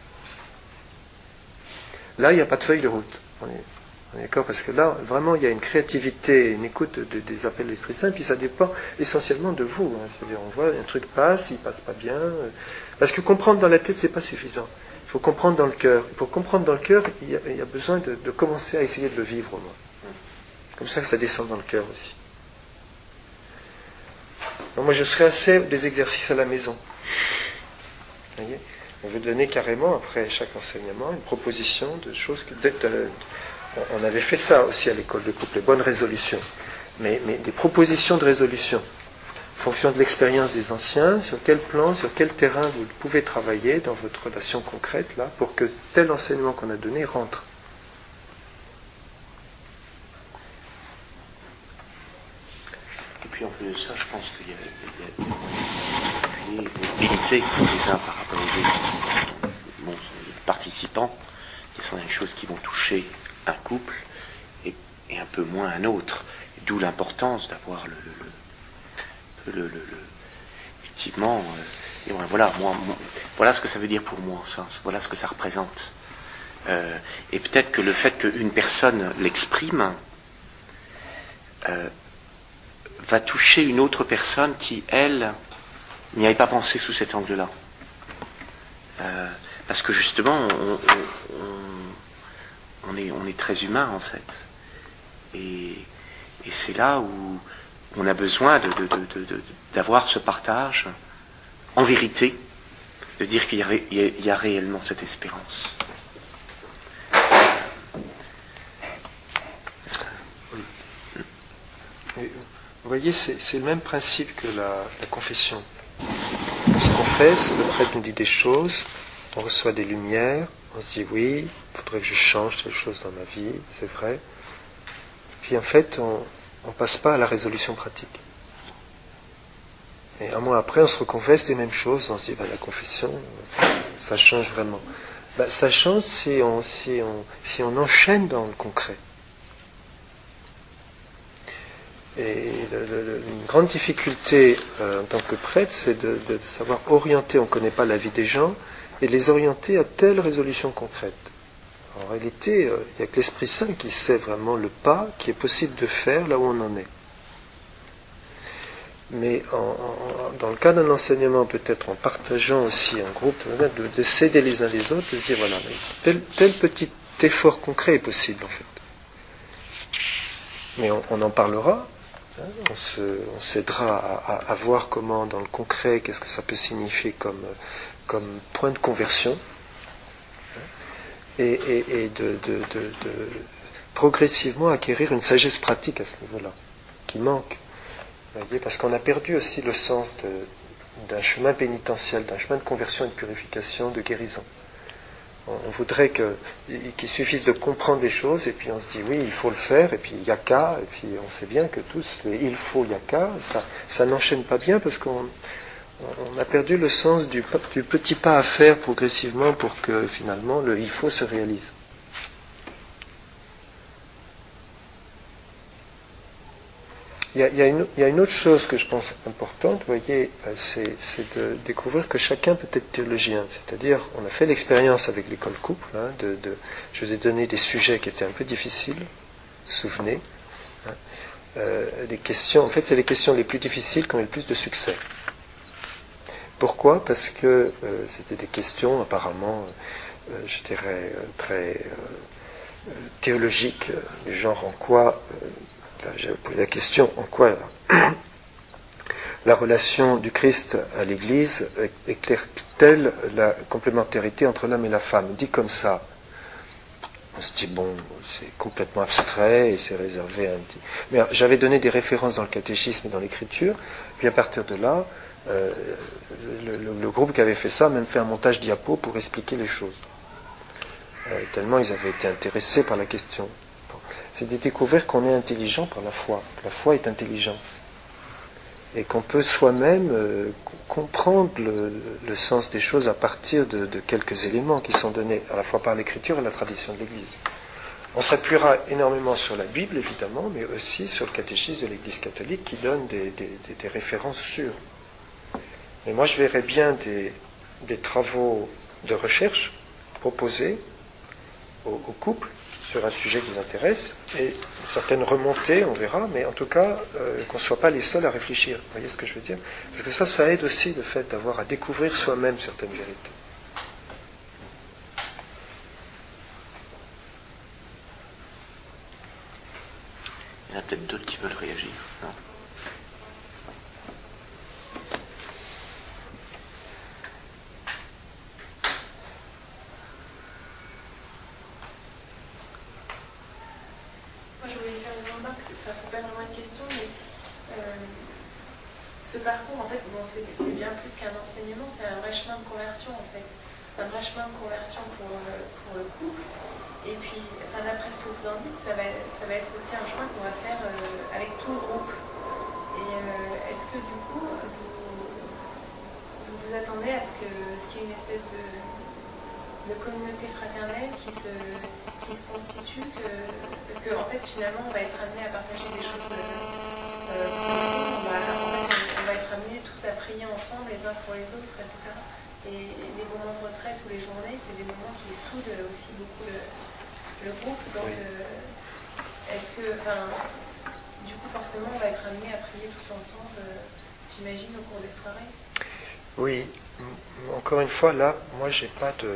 Là, il n'y a pas de feuille de route. On est d'accord? Parce que là, vraiment, il y a une créativité, une écoute des appels de l'Esprit Saint, puis ça dépend essentiellement de vous. C'est-à-dire, on voit, un truc passe, il passe pas bien. Parce que comprendre dans la tête, c'est pas suffisant. Il faut comprendre dans le cœur. Et pour comprendre dans le cœur, il y a besoin de commencer à essayer de le vivre au moins. Comme ça que ça descend dans le cœur aussi. Donc moi, je serais assez des exercices à la maison. Vous voyez? On veut donner carrément, après chaque enseignement, une proposition de choses que on avait fait ça aussi à l'école de couple, les bonnes résolutions. Mais des propositions de résolution, en fonction de l'expérience des anciens, sur quel plan, sur quel terrain vous pouvez travailler dans votre relation concrète, là, pour que tel enseignement qu'on a donné rentre. Et puis en plus de ça, je pense qu'il y a des mobilités les uns par rapport aux autres. Bon, les participants, ce sont des choses qui vont toucher un couple et un peu moins un autre. d'où l'importance d'avoir effectivement, et voilà, voilà ce que ça veut dire pour moi, ça, voilà ce que ça représente. Et peut-être que le fait qu'une personne l'exprime va toucher une autre personne qui, elle, n'y avait pas pensé sous cet angle-là. Parce que justement, on est très humain en fait. Et c'est là où on a besoin d'avoir ce partage en vérité, de dire qu'il y a réellement cette espérance. Vous voyez, c'est le même principe que la confession. On se confesse, le prêtre nous dit des choses, on reçoit des lumières, on se dit oui, il faudrait que je change quelque chose dans ma vie, c'est vrai. Puis en fait, on ne passe pas à la résolution pratique. Et un mois après, on se reconfesse des mêmes choses, on se dit la confession, ça change vraiment. Ça change si on enchaîne dans le concret. Et une grande difficulté en tant que prêtre, c'est de savoir orienter, on ne connaît pas la vie des gens, et les orienter à telle résolution concrète. En réalité, il n'y a que l'Esprit Saint qui sait vraiment le pas qui est possible de faire là où on en est. Mais dans le cas d'un enseignement, peut-être en partageant aussi en groupe, de s'aider les uns les autres, de se dire voilà, tel petit effort concret est possible en fait. Mais on en parlera. On s'aidera à voir comment, dans le concret, qu'est-ce que ça peut signifier comme point de conversion, et de progressivement acquérir une sagesse pratique à ce niveau-là, qui manque. Vous voyez, parce qu'on a perdu aussi le sens d'un chemin pénitentiel, d'un chemin de conversion et de purification, de guérison. On voudrait qu'il suffise de comprendre les choses, et puis on se dit oui, il faut le faire, et puis il n'y a qu'à, et puis on sait bien que tous les il faut, il n'y a qu'à, ça n'enchaîne pas bien parce qu'on a perdu le sens du petit pas à faire progressivement pour que finalement le il faut se réalise. Il y a une autre chose que je pense importante, vous voyez, c'est de découvrir que chacun peut être théologien. C'est-à-dire, on a fait l'expérience avec l'école couple, je vous ai donné des sujets qui étaient un peu difficiles, vous vous souvenez, des questions, en fait c'est les questions les plus difficiles qui ont eu le plus de succès. Pourquoi ? Parce que c'était des questions apparemment, je dirais, très théologiques, du genre en quoi... J'ai posé la question, en quoi la relation du Christ à l'Église éclaire-t-elle la complémentarité entre l'homme et la femme ? Dit comme ça, on se dit, bon, c'est complètement abstrait et c'est réservé à un petit... Mais j'avais donné des références dans le catéchisme et dans l'écriture, puis à partir de là, le groupe qui avait fait ça a même fait un montage diapo pour expliquer les choses. Tellement ils avaient été intéressés par la question. C'est de découvrir qu'on est intelligent par la foi. La foi est intelligence. Et qu'on peut soi-même comprendre le sens des choses à partir de quelques éléments qui sont donnés à la fois par l'écriture et la tradition de l'Église. On s'appuiera énormément sur la Bible, évidemment, mais aussi sur le catéchisme de l'Église catholique qui donne des références sûres. Mais moi, je verrais bien des travaux de recherche proposés au couple sur un sujet qui nous intéresse, et certaines remontées, on verra, mais en tout cas, qu'on ne soit pas les seuls à réfléchir. Vous voyez ce que je veux dire ? Parce que ça aide aussi le fait d'avoir à découvrir soi-même certaines vérités. Il y en a peut-être d'autres qui veulent réagir, non ? C'est pas vraiment une question, mais ce parcours, en fait, bon, c'est bien plus qu'un enseignement, c'est un vrai chemin de conversion, en fait. Un vrai chemin de conversion pour le couple. Et puis, enfin, d'après ce que vous en dites, ça va être aussi un chemin qu'on va faire avec tout le groupe. Et est-ce que, du coup, vous attendez à ce qu'il y ait une espèce de communauté fraternelle qui se constitue, parce qu'en fait, finalement, on va être amené à partager des choses profondes. On va être amené tous à prier ensemble les uns pour les autres, etc. Et les moments de retraite ou les journées, c'est des moments qui soudent aussi beaucoup le groupe. Donc, est-ce que, du coup, forcément, on va être amené à prier tous ensemble, j'imagine, au cours des soirées? Oui. Encore une fois, là, moi, j'ai pas de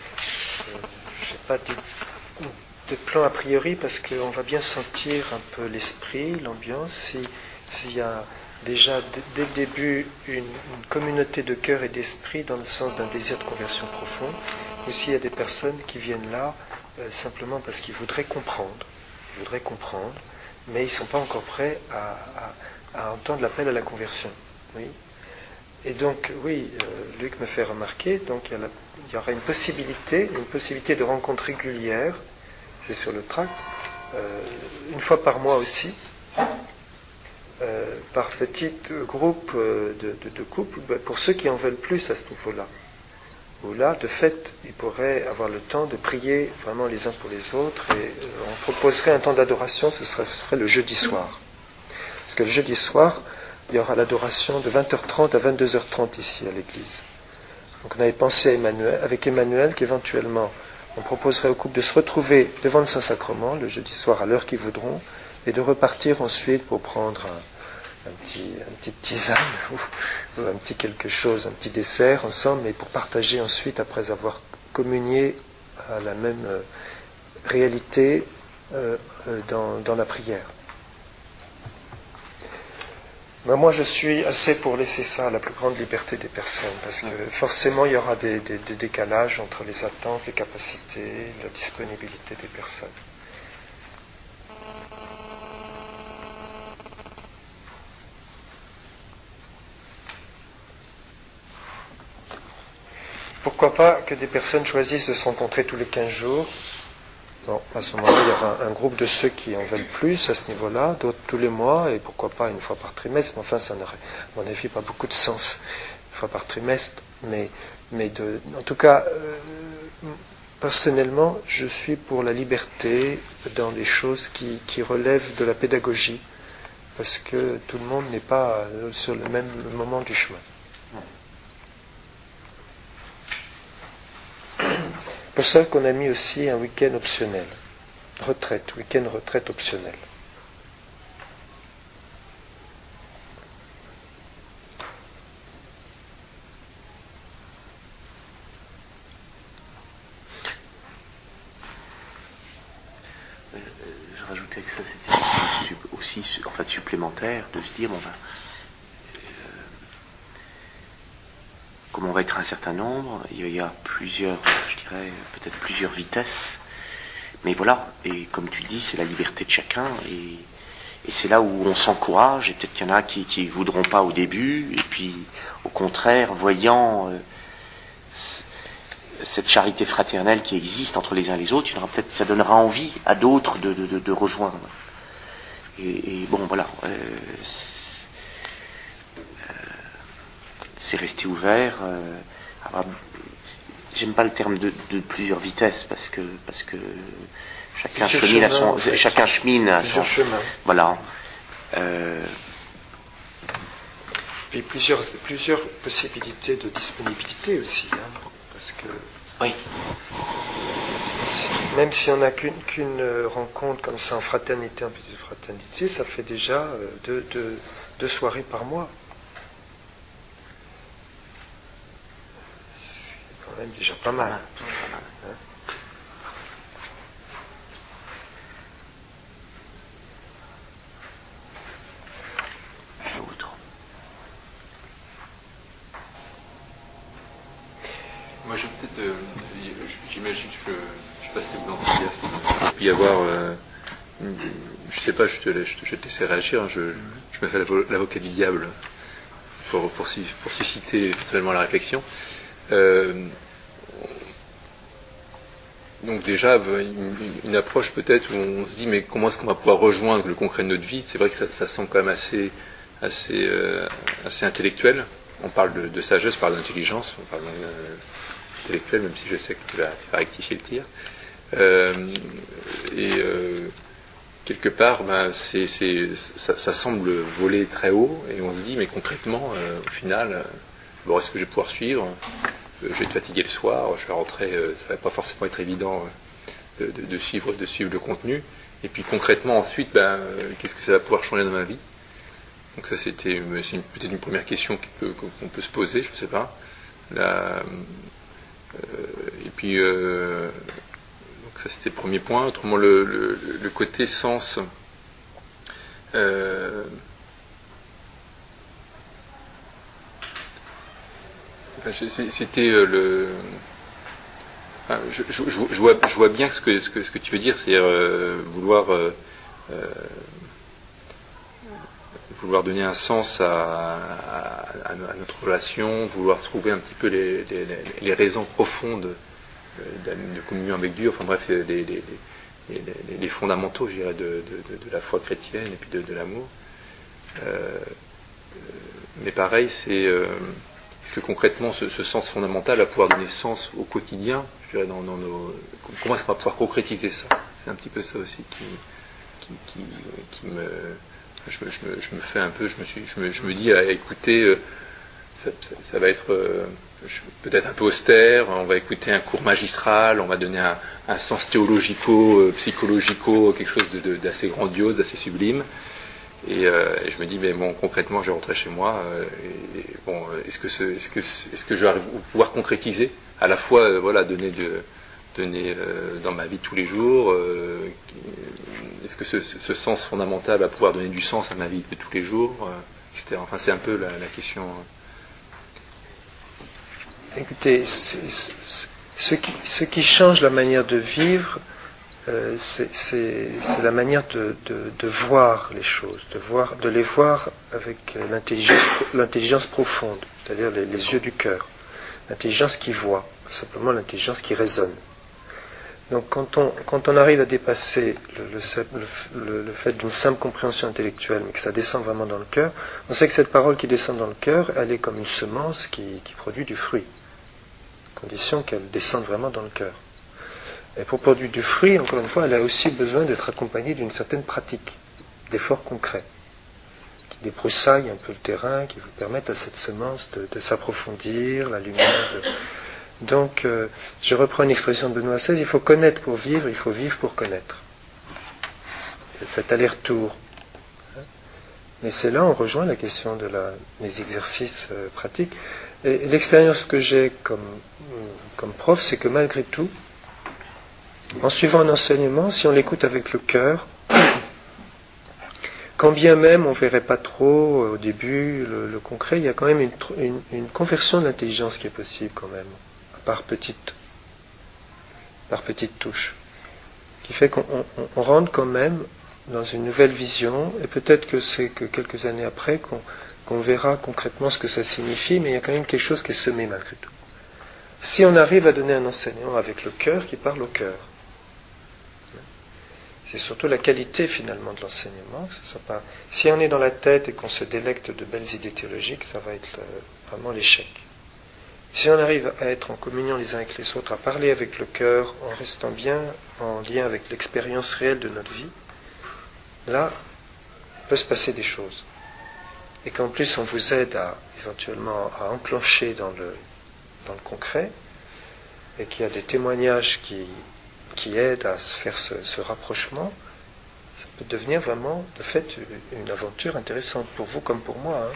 plan a priori, parce qu'on va bien sentir un peu l'esprit, l'ambiance. S'il y a déjà dès le début une communauté de cœur et d'esprit dans le sens d'un désir de conversion profond, ou s'il y a des personnes qui viennent là simplement parce qu'ils voudraient comprendre, mais ils ne sont pas encore prêts à entendre l'appel à la conversion. Oui. Et donc, oui, Luc me fait remarquer, donc il y aura une possibilité de rencontre régulière, c'est sur le tract, une fois par mois aussi, par petit groupe de couples, pour ceux qui en veulent plus à ce niveau-là. Où là, de fait, ils pourraient avoir le temps de prier vraiment les uns pour les autres, et on proposerait un temps d'adoration, ce serait le jeudi soir. Parce que le jeudi soir, il y aura l'adoration de 20h30 à 22h30 ici à l'église. Donc on avait pensé avec Emmanuel qu'éventuellement on proposerait aux couples de se retrouver devant le Saint-Sacrement le jeudi soir à l'heure qu'ils voudront, et de repartir ensuite pour prendre un petit tisane ou un petit quelque chose, un petit dessert ensemble, mais pour partager ensuite, après avoir communié à la même réalité dans la prière. Mais moi, je suis assez pour laisser ça à la plus grande liberté des personnes, parce que forcément, il y aura des décalages entre les attentes, les capacités, la disponibilité des personnes. Pourquoi pas que des personnes choisissent de se rencontrer tous les 15 jours? Bon, à ce moment-là, il y aura un groupe de ceux qui en veulent plus à ce niveau-là, d'autres tous les mois, et pourquoi pas une fois par trimestre, mais enfin, ça n'aurait, à mon avis, pas beaucoup de sens, une fois par trimestre, mais en tout cas, personnellement, je suis pour la liberté dans les choses qui relèvent de la pédagogie, parce que tout le monde n'est pas sur le même moment du chemin. C'est pour ça qu'on a mis aussi un week-end optionnel, week-end retraite optionnel. Je rajoutais que ça c'était aussi en fait supplémentaire de se dire comme on va être un certain nombre, il y a plusieurs, je dirais, peut-être plusieurs vitesses, mais voilà, et comme tu le dis, c'est la liberté de chacun, et c'est là où on s'encourage, et peut-être qu'il y en a qui ne voudront pas au début, et puis au contraire, voyant cette charité fraternelle qui existe entre les uns et les autres, ça donnera envie à d'autres de rejoindre. Et bon, voilà. C'est resté ouvert. J'aime pas le terme de plusieurs vitesses parce que chacun chemine à son chemin. Voilà. Puis plusieurs possibilités de disponibilité aussi, parce que oui. Même si on n'a qu'une rencontre comme ça en fraternité, en petite fraternité, ça fait déjà deux soirées par mois. Même déjà pas mal. Hein? Moi, je peut-être, j'imagine que je passe beaucoup d'enthousiasme. Il peut y avoir, je sais pas, je te laisser réagir. Hein, je me fais l'avocat du diable pour susciter éventuellement la réflexion. Donc déjà, une approche peut-être où on se dit mais comment est-ce qu'on va pouvoir rejoindre le concret de notre vie? C'est vrai que ça semble quand même assez intellectuel. On parle de sagesse, on parle d'intelligence, on parle d'intellectuel, même si je sais que tu vas rectifier le tir. quelque part, ça semble voler très haut, et on se dit, mais concrètement, au final, bon, est-ce que je vais pouvoir suivre? Je vais être fatigué le soir, je vais rentrer, ça va pas forcément être évident de suivre le contenu. Et puis concrètement, ensuite, qu'est-ce que ça va pouvoir changer dans ma vie? Donc ça, c'est peut-être une première question qu'on peut se poser, je ne sais pas. Et puis, donc ça, c'était le premier point. Autrement, le côté sens. C'était je vois bien ce que tu veux dire, c'est-à-dire vouloir donner un sens à notre relation, vouloir trouver un petit peu les raisons profondes de communion avec Dieu, enfin bref, les fondamentaux, je dirais, de la foi chrétienne et puis de l'amour. Mais pareil, est-ce que concrètement ce sens fondamental va pouvoir donner sens au quotidien, je dirais, comment est-ce qu'on va pouvoir concrétiser ça? C'est un petit peu ça aussi qui me... Je me fais un peu, je me dis, à écouter, ça va être peut-être un peu austère, on va écouter un cours magistral, on va donner un sens théologico, psychologico, quelque chose d'assez grandiose, d'assez sublime. Et je me dis, mais bon, concrètement, je vais rentrer chez moi. Bon, est-ce que je vais pouvoir concrétiser, à la fois, donner dans ma vie de tous les jours. Est-ce que ce sens fondamental va pouvoir donner du sens à ma vie de tous les jours, etc. Enfin, c'est un peu la question. Écoutez, ce qui change la manière de vivre, c'est la manière de voir les choses, de les voir avec l'intelligence profonde, c'est-à-dire les yeux du cœur, l'intelligence qui voit, pas simplement l'intelligence qui raisonne. Donc quand on arrive à dépasser le fait d'une simple compréhension intellectuelle, mais que ça descend vraiment dans le cœur, on sait que cette parole qui descend dans le cœur, elle est comme une semence qui produit du fruit, à condition qu'elle descende vraiment dans le cœur. Et pour produire du fruit, encore une fois, elle a aussi besoin d'être accompagnée d'une certaine pratique, d'efforts concrets, qui débroussaillent un peu le terrain, qui vous permettent à cette semence de s'approfondir, la lumière de... Donc, je reprends une expression de Benoît XVI, il faut connaître pour vivre, il faut vivre pour connaître. Cet aller-retour. Mais c'est là, on rejoint la question des exercices pratiques. Et l'expérience que j'ai comme prof, c'est que malgré tout, en suivant un enseignement, si on l'écoute avec le cœur, quand bien même on ne verrait pas trop au début le concret, il y a quand même une conversion de l'intelligence qui est possible quand même. Par petites touches, qui fait qu'on rentre quand même dans une nouvelle vision, et peut-être que c'est que quelques années après qu'on verra concrètement ce que ça signifie, mais il y a quand même quelque chose qui est semé malgré tout. Si on arrive à donner un enseignement avec le cœur qui parle au cœur, c'est surtout la qualité finalement de l'enseignement. Que ce soit pas... Si on est dans la tête et qu'on se délecte de belles idées théologiques, ça va être vraiment l'échec. Si on arrive à être en communion les uns avec les autres, à parler avec le cœur, en restant bien en lien avec l'expérience réelle de notre vie, là, il peut se passer des choses. Et qu'en plus, on vous aide éventuellement à enclencher dans le concret, et qu'il y a des témoignages qui aident à se faire ce rapprochement, ça peut devenir vraiment, de fait, une aventure intéressante pour vous comme pour moi.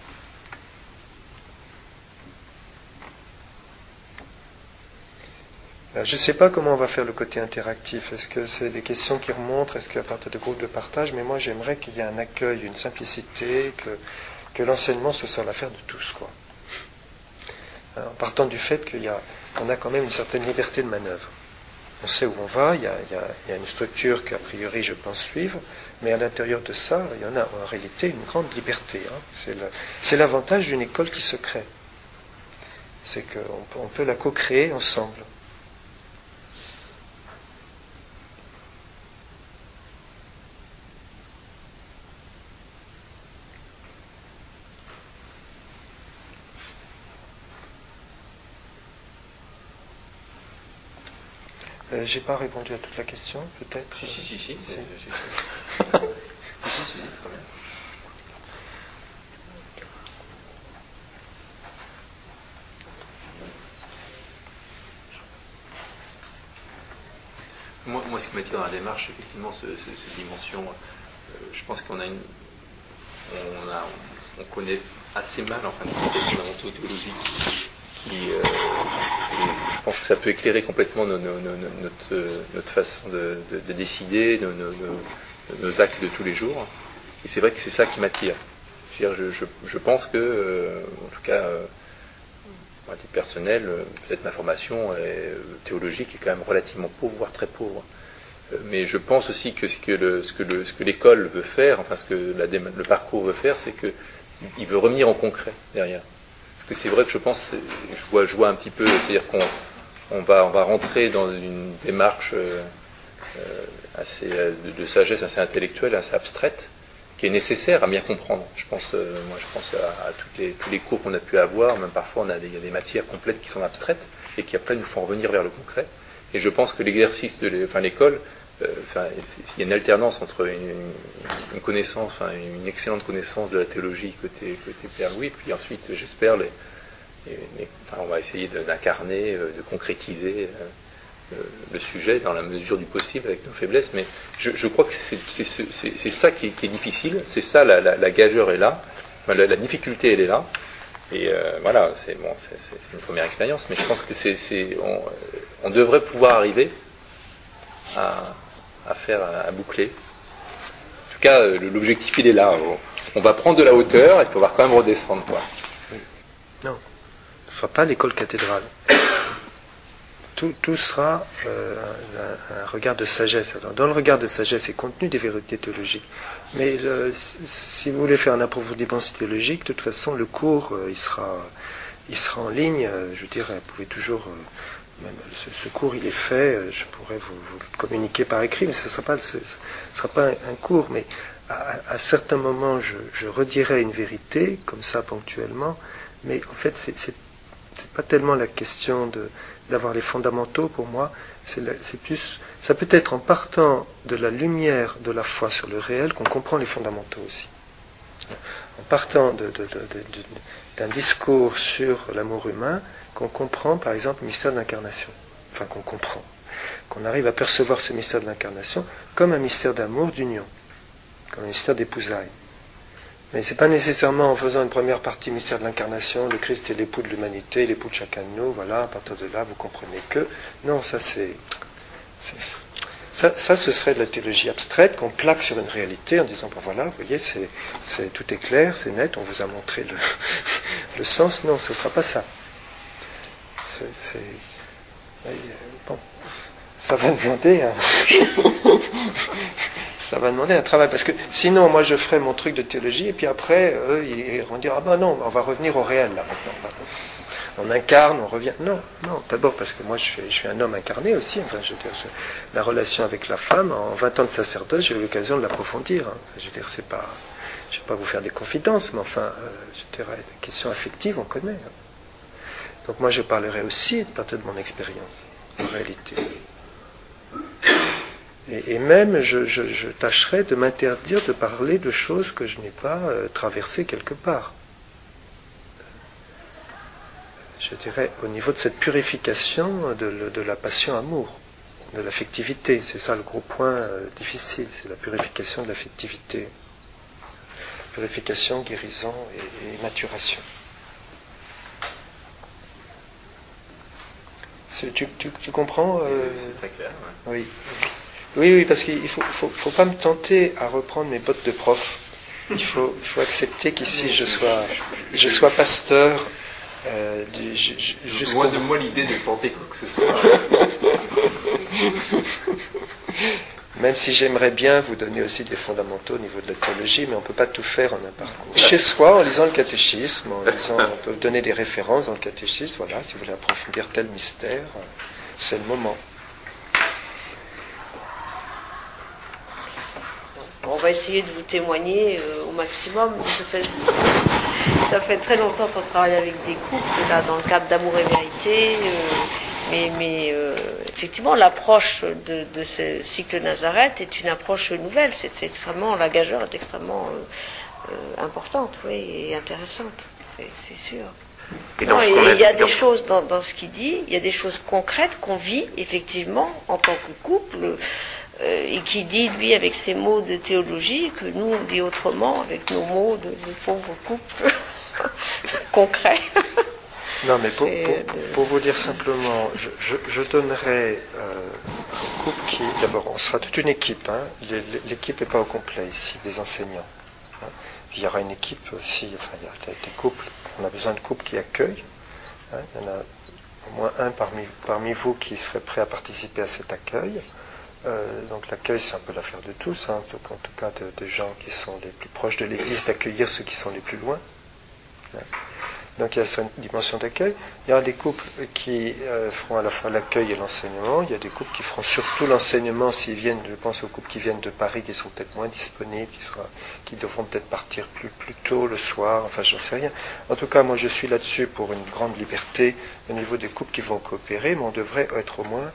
Je ne sais pas comment on va faire le côté interactif. Est-ce que c'est des questions qui remontent? Est-ce qu'à partir de groupes de partage? Mais moi, j'aimerais qu'il y ait un accueil, une simplicité, que l'enseignement ce soit l'affaire de tous, quoi. En partant du fait qu'on a quand même une certaine liberté de manœuvre. On sait où on va, il y a une structure qu'a priori je pense suivre, mais à l'intérieur de ça, il y en a en réalité une grande liberté. C'est l'avantage d'une école qui se crée. C'est qu'on peut la co-créer ensemble. J'ai pas répondu à toute la question, peut-être. Si. Moi, ce qui m'attire dans la démarche, effectivement, cette dimension, je pense qu'on a on connaît assez mal, enfin, les fondamentaux théologiques je pense que ça peut éclairer complètement notre façon de décider, nos actes de tous les jours. Et c'est vrai que c'est ça qui m'attire. Je pense que, en tout cas, à titre personnel, peut-être ma formation théologique est quand même relativement pauvre, voire très pauvre. Mais je pense aussi que ce que l'école veut faire, enfin ce que le parcours veut faire, c'est qu'il veut revenir en concret derrière. Parce que c'est vrai que je pense, je vois un petit peu, c'est-à-dire qu'on va rentrer dans une démarche de sagesse assez intellectuelle, assez abstraite, qui est nécessaire à bien comprendre. Je pense à tous les cours qu'on a pu avoir, même parfois il y a des matières complètes qui sont abstraites et qui après nous font revenir vers le concret. Et je pense que l'exercice de l'école, il y a une alternance entre une connaissance, une excellente connaissance de la théologie côté Père Louis, puis ensuite, j'espère, on va essayer d'incarner, de concrétiser le sujet dans la mesure du possible avec nos faiblesses, mais je crois que c'est ça qui est difficile, c'est ça, la gageure est là, la difficulté elle est là, et voilà, c'est une première expérience, mais je pense que on devrait pouvoir arriver à boucler. En tout cas, l'objectif il est là, on va prendre de la hauteur et puis on va quand même redescendre, quoi. Non, ce ne sera pas l'école cathédrale. Tout sera un regard de sagesse. Alors, dans le regard de sagesse est contenu des vérités théologiques. Mais si vous voulez faire un approfondissement théologique, de toute façon, le cours, il sera en ligne. Je veux dire, vous pouvez toujours... même ce cours, il est fait. Je pourrais vous le communiquer par écrit, mais ce ne sera pas un cours. Mais à certains moments, je redirai une vérité, comme ça, ponctuellement. Mais en fait, c'est pas tellement la question d'avoir les fondamentaux pour moi, c'est plus, ça peut être en partant de la lumière de la foi sur le réel qu'on comprend les fondamentaux aussi. En partant d'un discours sur l'amour humain, qu'on comprend par exemple le mystère de l'incarnation. Enfin qu'on arrive à percevoir ce mystère de l'incarnation comme un mystère d'amour, d'union, comme un mystère d'épousailles. Mais ce n'est pas nécessairement en faisant une première partie mystère de l'incarnation, le Christ est l'époux de l'humanité, l'époux de chacun de nous, voilà, à partir de là, vous comprenez que... Non, ça ce serait de la théologie abstraite qu'on plaque sur une réalité en disant, ben voilà, vous voyez, tout est clair, c'est net, on vous a montré le sens. Non, ce ne sera pas ça. Bon, ça va demander... Ça va demander un travail, parce que sinon, moi, je ferai mon truc de théologie, et puis après, eux, ils vont dire, ah ben non, on va revenir au réel, là, maintenant. On incarne, on revient. Non, d'abord, parce que moi, je suis un homme incarné aussi, enfin, je veux dire, la relation avec la femme, en 20 ans de sacerdoce, j'ai eu l'occasion de l'approfondir. Hein. Je veux dire, je ne vais pas vous faire des confidences, mais enfin, je dirais, les questions affectives, on connaît. Hein. Donc moi, je parlerai aussi à partir de mon expérience, en réalité. Et même, je tâcherai de m'interdire de parler de choses que je n'ai pas traversées quelque part. Je dirais, au niveau de cette purification de la passion-amour, de l'affectivité. C'est ça le gros point difficile, c'est la purification de l'affectivité. Purification, guérison et maturation. Tu comprends C'est très clair. Ouais. Oui. Oui, parce qu'il faut pas me tenter à reprendre mes bottes de prof. Il faut accepter qu'ici je sois pasteur. Loin de moi l'idée de tenter quoi que ce soit. Même si j'aimerais bien vous donner aussi des fondamentaux au niveau de la théologie, mais on ne peut pas tout faire en un parcours. Chez soi, en lisant le catéchisme, on peut donner des références dans le catéchisme, voilà, si vous voulez approfondir tel mystère, c'est le moment. On va essayer de vous témoigner au maximum. Ça fait très longtemps qu'on travaille avec des couples, là, dans le cadre d'Amour et Vérité. Mais effectivement, l'approche de ce cycle Nazareth est une approche nouvelle. C'est extrêmement, la gageure est extrêmement importante, oui, et intéressante, c'est sûr. Il y a des choses dans ce qu'il dit, il y a des choses concrètes qu'on vit effectivement en tant que couple, et qui dit lui avec ses mots de théologie que nous on dit autrement avec nos mots de pauvres couples concrets. Non, mais pour vous dire simplement, je donnerai un couple qui, d'abord, on sera toute une équipe, hein. L'équipe n'est pas au complet ici, des enseignants. Hein. Il y aura une équipe aussi, enfin, il y a des couples, on a besoin de couples qui accueillent. Hein. Il y en a au moins un parmi vous qui serait prêt à participer à cet accueil. Donc l'accueil, c'est un peu l'affaire de tous, hein, en tout cas des gens qui sont les plus proches de l'Église, d'accueillir ceux qui sont les plus loin. Hein. Donc il y a cette dimension d'accueil. Il y aura des couples qui feront à la fois l'accueil et l'enseignement. Il y a des couples qui feront surtout l'enseignement s'ils viennent, je pense aux couples qui viennent de Paris, qui sont peut-être moins disponibles, qui devront peut-être partir plus tôt le soir, enfin j'en sais rien. En tout cas, moi je suis là-dessus pour une grande liberté au niveau des couples qui vont coopérer, mais on devrait être au moins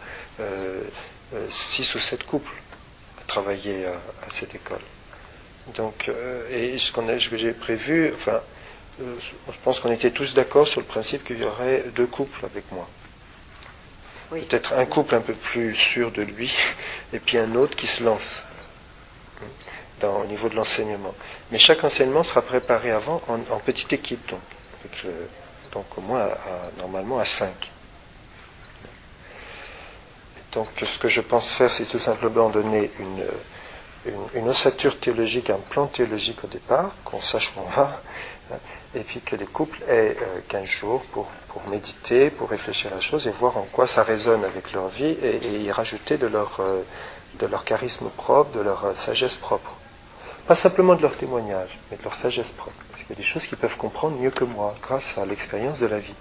6 ou 7 couples à travailler à cette école. Donc, et ce que j'ai prévu, enfin, je pense qu'on était tous d'accord sur le principe qu'il y aurait 2 couples avec moi. Oui. Peut-être un couple un peu plus sûr de lui, et puis un autre qui se lance au niveau de l'enseignement. Mais chaque enseignement sera préparé avant en petite équipe, donc au moins normalement à 5. Donc ce que je pense faire, c'est tout simplement donner une ossature théologique, un plan théologique au départ, qu'on sache où on va, et puis que les couples aient 15 jours pour méditer, pour réfléchir à la chose et voir en quoi ça résonne avec leur vie et y rajouter de leur charisme propre, de leur sagesse propre. Pas simplement de leur témoignage, mais de leur sagesse propre. Parce qu'il y a des choses qu'ils peuvent comprendre mieux que moi, grâce à l'expérience de la vie.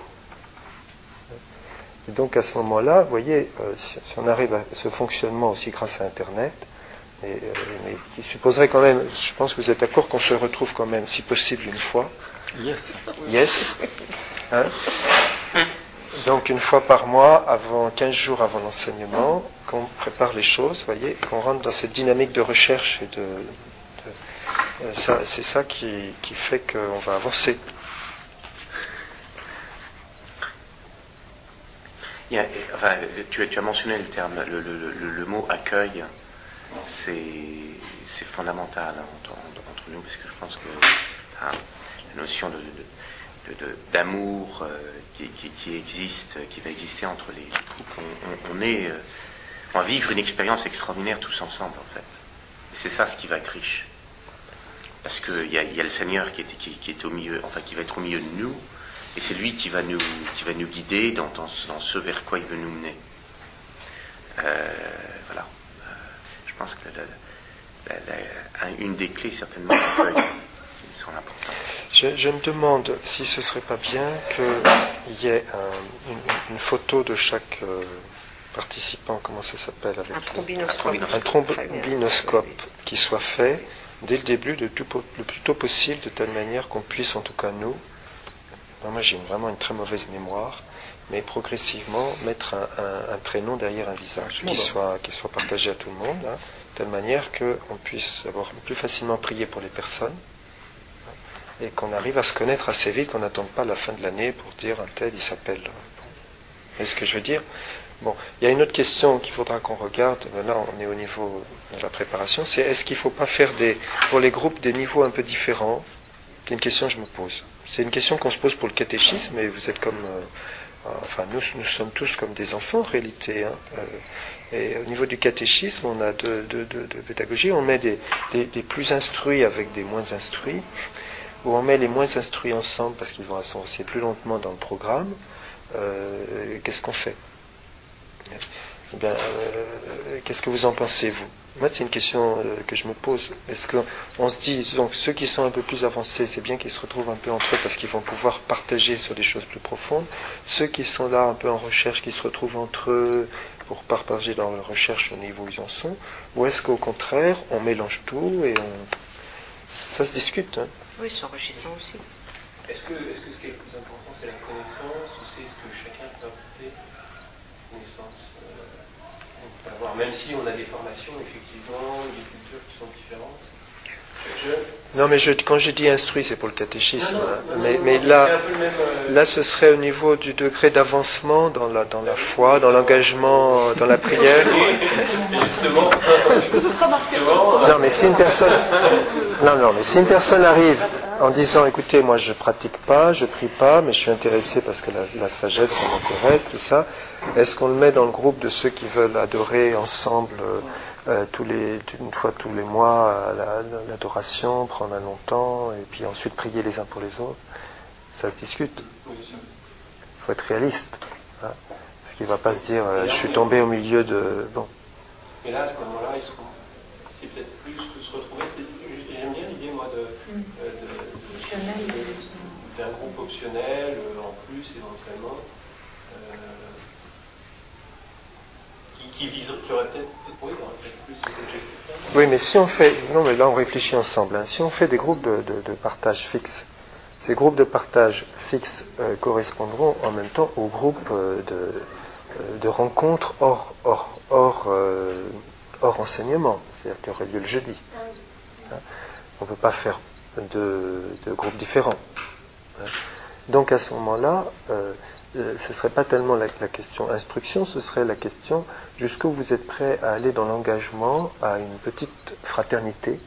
Et donc à ce moment-là, vous voyez, si on arrive à ce fonctionnement aussi grâce à Internet, mais qui supposerait quand même, je pense que vous êtes d'accord qu'on se retrouve quand même, si possible, une fois. Yes. Hein? Donc une fois par mois, 15 jours avant l'enseignement, qu'on prépare les choses, vous voyez, qu'on rentre dans cette dynamique de recherche et c'est ça qui fait qu'on va avancer. Tu as mentionné le terme, le mot accueil, c'est fondamental entre nous, parce que je pense que la notion d'amour qui existe, qui va exister entre les couples, on va vivre une expérience extraordinaire tous ensemble en fait. Et c'est ça ce qui va être riche. Parce qu'il y a le Seigneur qui est au milieu, enfin qui va être au milieu de nous. Et c'est lui qui va nous guider dans ce vers quoi il veut nous mener. Voilà. Je pense que une des clés, certainement, qui sont importantes. Je me demande si ce ne serait pas bien qu'il y ait une photo de chaque participant, comment ça s'appelle avec un trombinoscope qui soit fait dès le début, le plus tôt possible, de telle manière qu'on puisse, en tout cas nous, moi j'ai vraiment une très mauvaise mémoire, mais progressivement mettre un prénom derrière un visage qui soit partagé à tout le monde, hein, de telle manière qu'on puisse avoir plus facilement prier pour les personnes, hein, et qu'on arrive à se connaître assez vite, qu'on n'attende pas la fin de l'année pour dire un tel il s'appelle. Vous voyez ce que je veux dire? Bon, il y a une autre question qu'il faudra qu'on regarde, là on est au niveau de la préparation, c'est est-ce qu'il ne faut pas faire pour les groupes des niveaux un peu différents? C'est une question que je me pose. C'est une question qu'on se pose pour le catéchisme, mais vous êtes comme... nous sommes tous comme des enfants en réalité. Hein. Et au niveau du catéchisme, on a de pédagogie, on met des plus instruits avec des moins instruits, ou on met les moins instruits ensemble parce qu'ils vont avancer plus lentement dans le programme. Qu'est-ce qu'on fait? Eh bien, qu'est-ce que vous en pensez, vous? Moi, c'est une question que je me pose. Est-ce qu'on se dit, donc, ceux qui sont un peu plus avancés, c'est bien qu'ils se retrouvent un peu entre eux parce qu'ils vont pouvoir partager sur des choses plus profondes. Ceux qui sont là un peu en recherche, qui se retrouvent entre eux pour partager dans leur recherche au niveau où ils en sont. Ou est-ce qu'au contraire, on mélange tout et ça se discute, hein? Oui, c'est enrichissant aussi. Est-ce que ce qui est le plus important, c'est la connaissance ou c'est ce que chacun peut apporter? naissance on peut avoir, même si on a des formations, effectivement, des cultures qui sont différentes. Non, mais quand je dis instruit, c'est pour le catéchisme. Mais là, là, ce serait au niveau du degré d'avancement dans la foi, dans l'engagement, dans la prière. Justement. Non, mais si une personne, mais si une personne arrive en disant, écoutez, moi je pratique pas, je prie pas, mais je suis intéressé parce que la sagesse ça m'intéresse, tout ça. Est-ce qu'on le met dans le groupe de ceux qui veulent adorer ensemble une fois tous les mois l'adoration, prendre un long temps, et puis ensuite prier les uns pour les autres? Ça se discute. Il faut être réaliste. Hein, parce qu'il ne va pas se dire je suis tombé au milieu de... Bon. Et là, à ce moment-là, c'est peut-être plus que se retrouver. J'aime bien l'idée, moi, d'un groupe optionnel, en plus, éventuellement, qui aurait peut-être plus ces objectifs. Oui, mais si on fait... Non, mais là, on réfléchit ensemble. Hein. Si on fait des groupes de partage fixes, ces groupes de partage fixes correspondront en même temps aux groupes de rencontres hors enseignement, c'est-à-dire qu'il y aurait lieu le jeudi. Hein. On ne peut pas faire de groupes différents. Hein. Donc à ce moment-là, ce ne serait pas tellement la question instruction, ce serait la question jusqu'où vous êtes prêt à aller dans l'engagement à une petite fraternité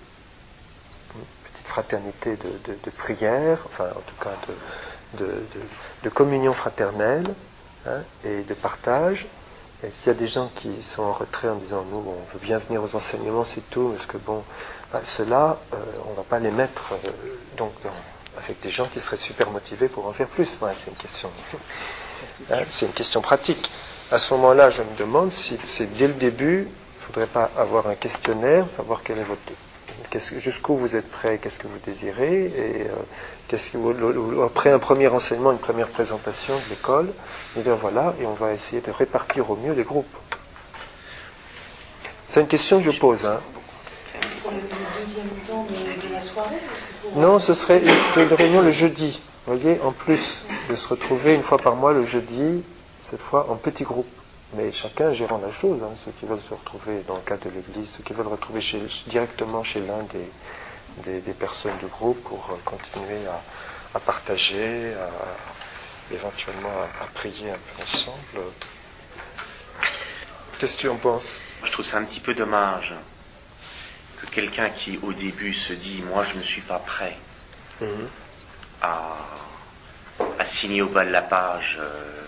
de prière, enfin en tout cas de communion fraternelle, hein, et de partage. Et s'il y a des gens qui sont en retrait en disant nous on veut bien venir aux enseignements, c'est tout, parce que bon, ceux-là, on ne va pas les mettre avec des gens qui seraient super motivés pour en faire plus. Ouais, c'est une question. Hein, c'est une question pratique. À ce moment-là, je me demande si c'est dès le début, il ne faudrait pas avoir un questionnaire, savoir quel est jusqu'où vous êtes prêt, qu'est-ce que vous désirez, et après un premier enseignement, une première présentation de l'école, et bien voilà, et on va essayer de répartir au mieux les groupes. C'est une question que je pose. Hein. Pour le deuxième temps de la soirée, non, ce serait une réunion le jeudi. Vous voyez, en plus de se retrouver une fois par mois le jeudi, cette fois en petits groupes. Mais chacun gérant la chose, hein, ceux qui veulent se retrouver dans le cadre de l'église, ceux qui veulent retrouver directement chez l'un des personnes du groupe pour continuer à partager, éventuellement à prier un peu ensemble. Qu'est-ce que tu en penses? Je trouve ça un petit peu dommage que quelqu'un qui au début se dit moi je ne suis pas prêt à signer au bas de la page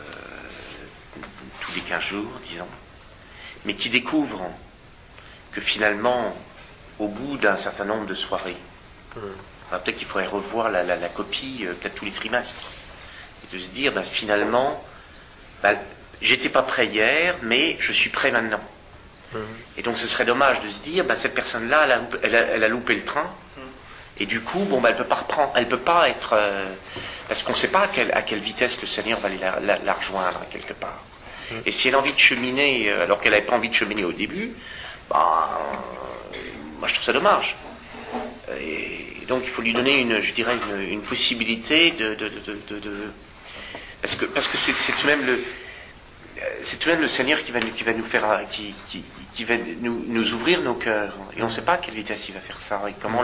tous les 15 jours, disons, mais qui découvre que finalement, au bout d'un certain nombre de soirées, peut-être qu'il faudrait revoir la copie peut-être tous les trimestres, et de se dire finalement, j'étais pas prêt hier, mais je suis prêt maintenant. Et donc ce serait dommage de se dire cette personne-là, elle a loupé le train, et du coup, elle peut pas reprendre, elle peut pas être, parce qu'on ne sait pas à quelle vitesse le Seigneur va aller la rejoindre quelque part. Et si elle a envie de cheminer, alors qu'elle n'avait pas envie de cheminer au début, moi je trouve ça dommage. Et donc il faut lui donner une possibilité parce que c'est tout de même le Seigneur qui va nous faire, qui va nous ouvrir nos cœurs. Et on ne sait pas à quelle vitesse il va faire ça et comment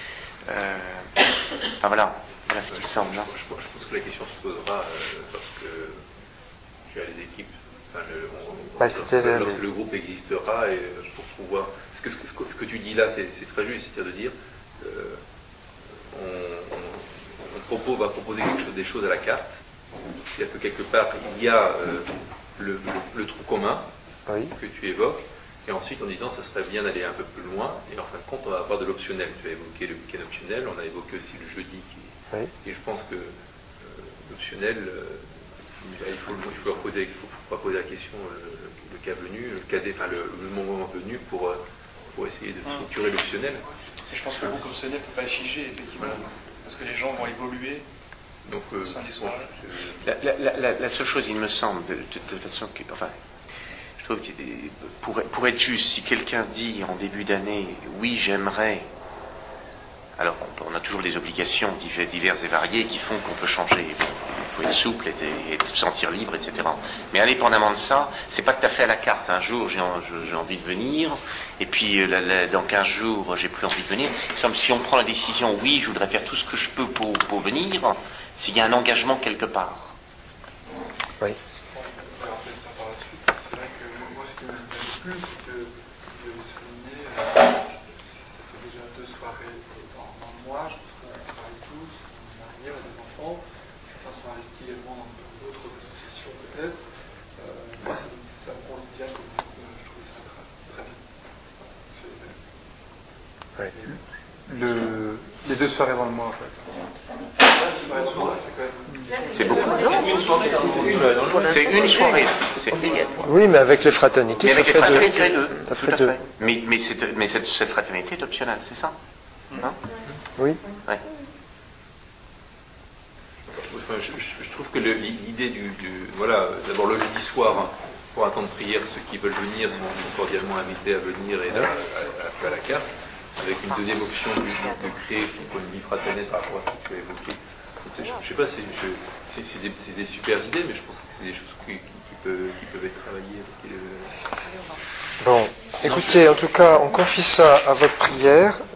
voilà ce qu'il semble. Je pense que la question se posera lorsque tu as les équipes. Lorsque le groupe existera et pour pouvoir... Parce que ce que tu dis là, c'est très juste, c'est-à-dire de dire on va proposer des choses à la carte, c'est-à-dire que quelque part il y a le trou commun que tu évoques, et ensuite en disant ça serait bien d'aller un peu plus loin, et en fin de compte on va avoir de l'optionnel. Tu as évoqué le week-end optionnel, on a évoqué aussi le jeudi, et je pense que l'optionnel... Il faut pas poser la question le cas venu, le moment venu pour essayer de structurer l'optionnel. Et je pense que le groupe optionnel ne peut pas être figé, effectivement, parce que les gens vont évoluer. Donc, la seule chose, il me semble, de façon que, je trouve que pour être juste, si quelqu'un dit en début d'année, oui, j'aimerais. Alors, on a toujours des obligations diverses et variées qui font qu'on peut changer. faut être souple et se sentir libre, etc. Mais indépendamment de ça, c'est pas tout à fait à la carte. Un jour, j'ai envie de venir, et puis dans 15 jours, j'ai plus envie de venir. Si on prend la décision, oui, je voudrais faire tout ce que je peux pour venir, s'il y a un engagement quelque part. Oui. C'est vrai que moi, ce qui m'intéresse plus, c'est que je vais souligner, ça fait déjà 2 soirées dans le mois, je pense qu'on travaille tous, on arrive à des enfants, certains sont investis également dans d'autres associations peut-être. Moi, ça me convient comme je trouve ça très bien. Les 2 soirées dans le mois, en fait. C'est beaucoup. C'est une soirée. Oui, mais avec les fraternités, ça ferait 2. Ça ferait 2. Mais cette fraternité est optionnelle, c'est ça? Non? Oui. Ouais. Je trouve que l'idée voilà, d'abord le jeudi soir, pour un temps de prière, ceux qui veulent venir sont cordialement invités à venir et à la carte, avec une deuxième option de créer une vie fraternelle par rapport à ce que tu as évoqué. Je sais pas, c'est des super idées, mais je pense que c'est des choses qui peuvent être travaillées. Bon, écoutez, en tout cas, on confie ça à votre prière.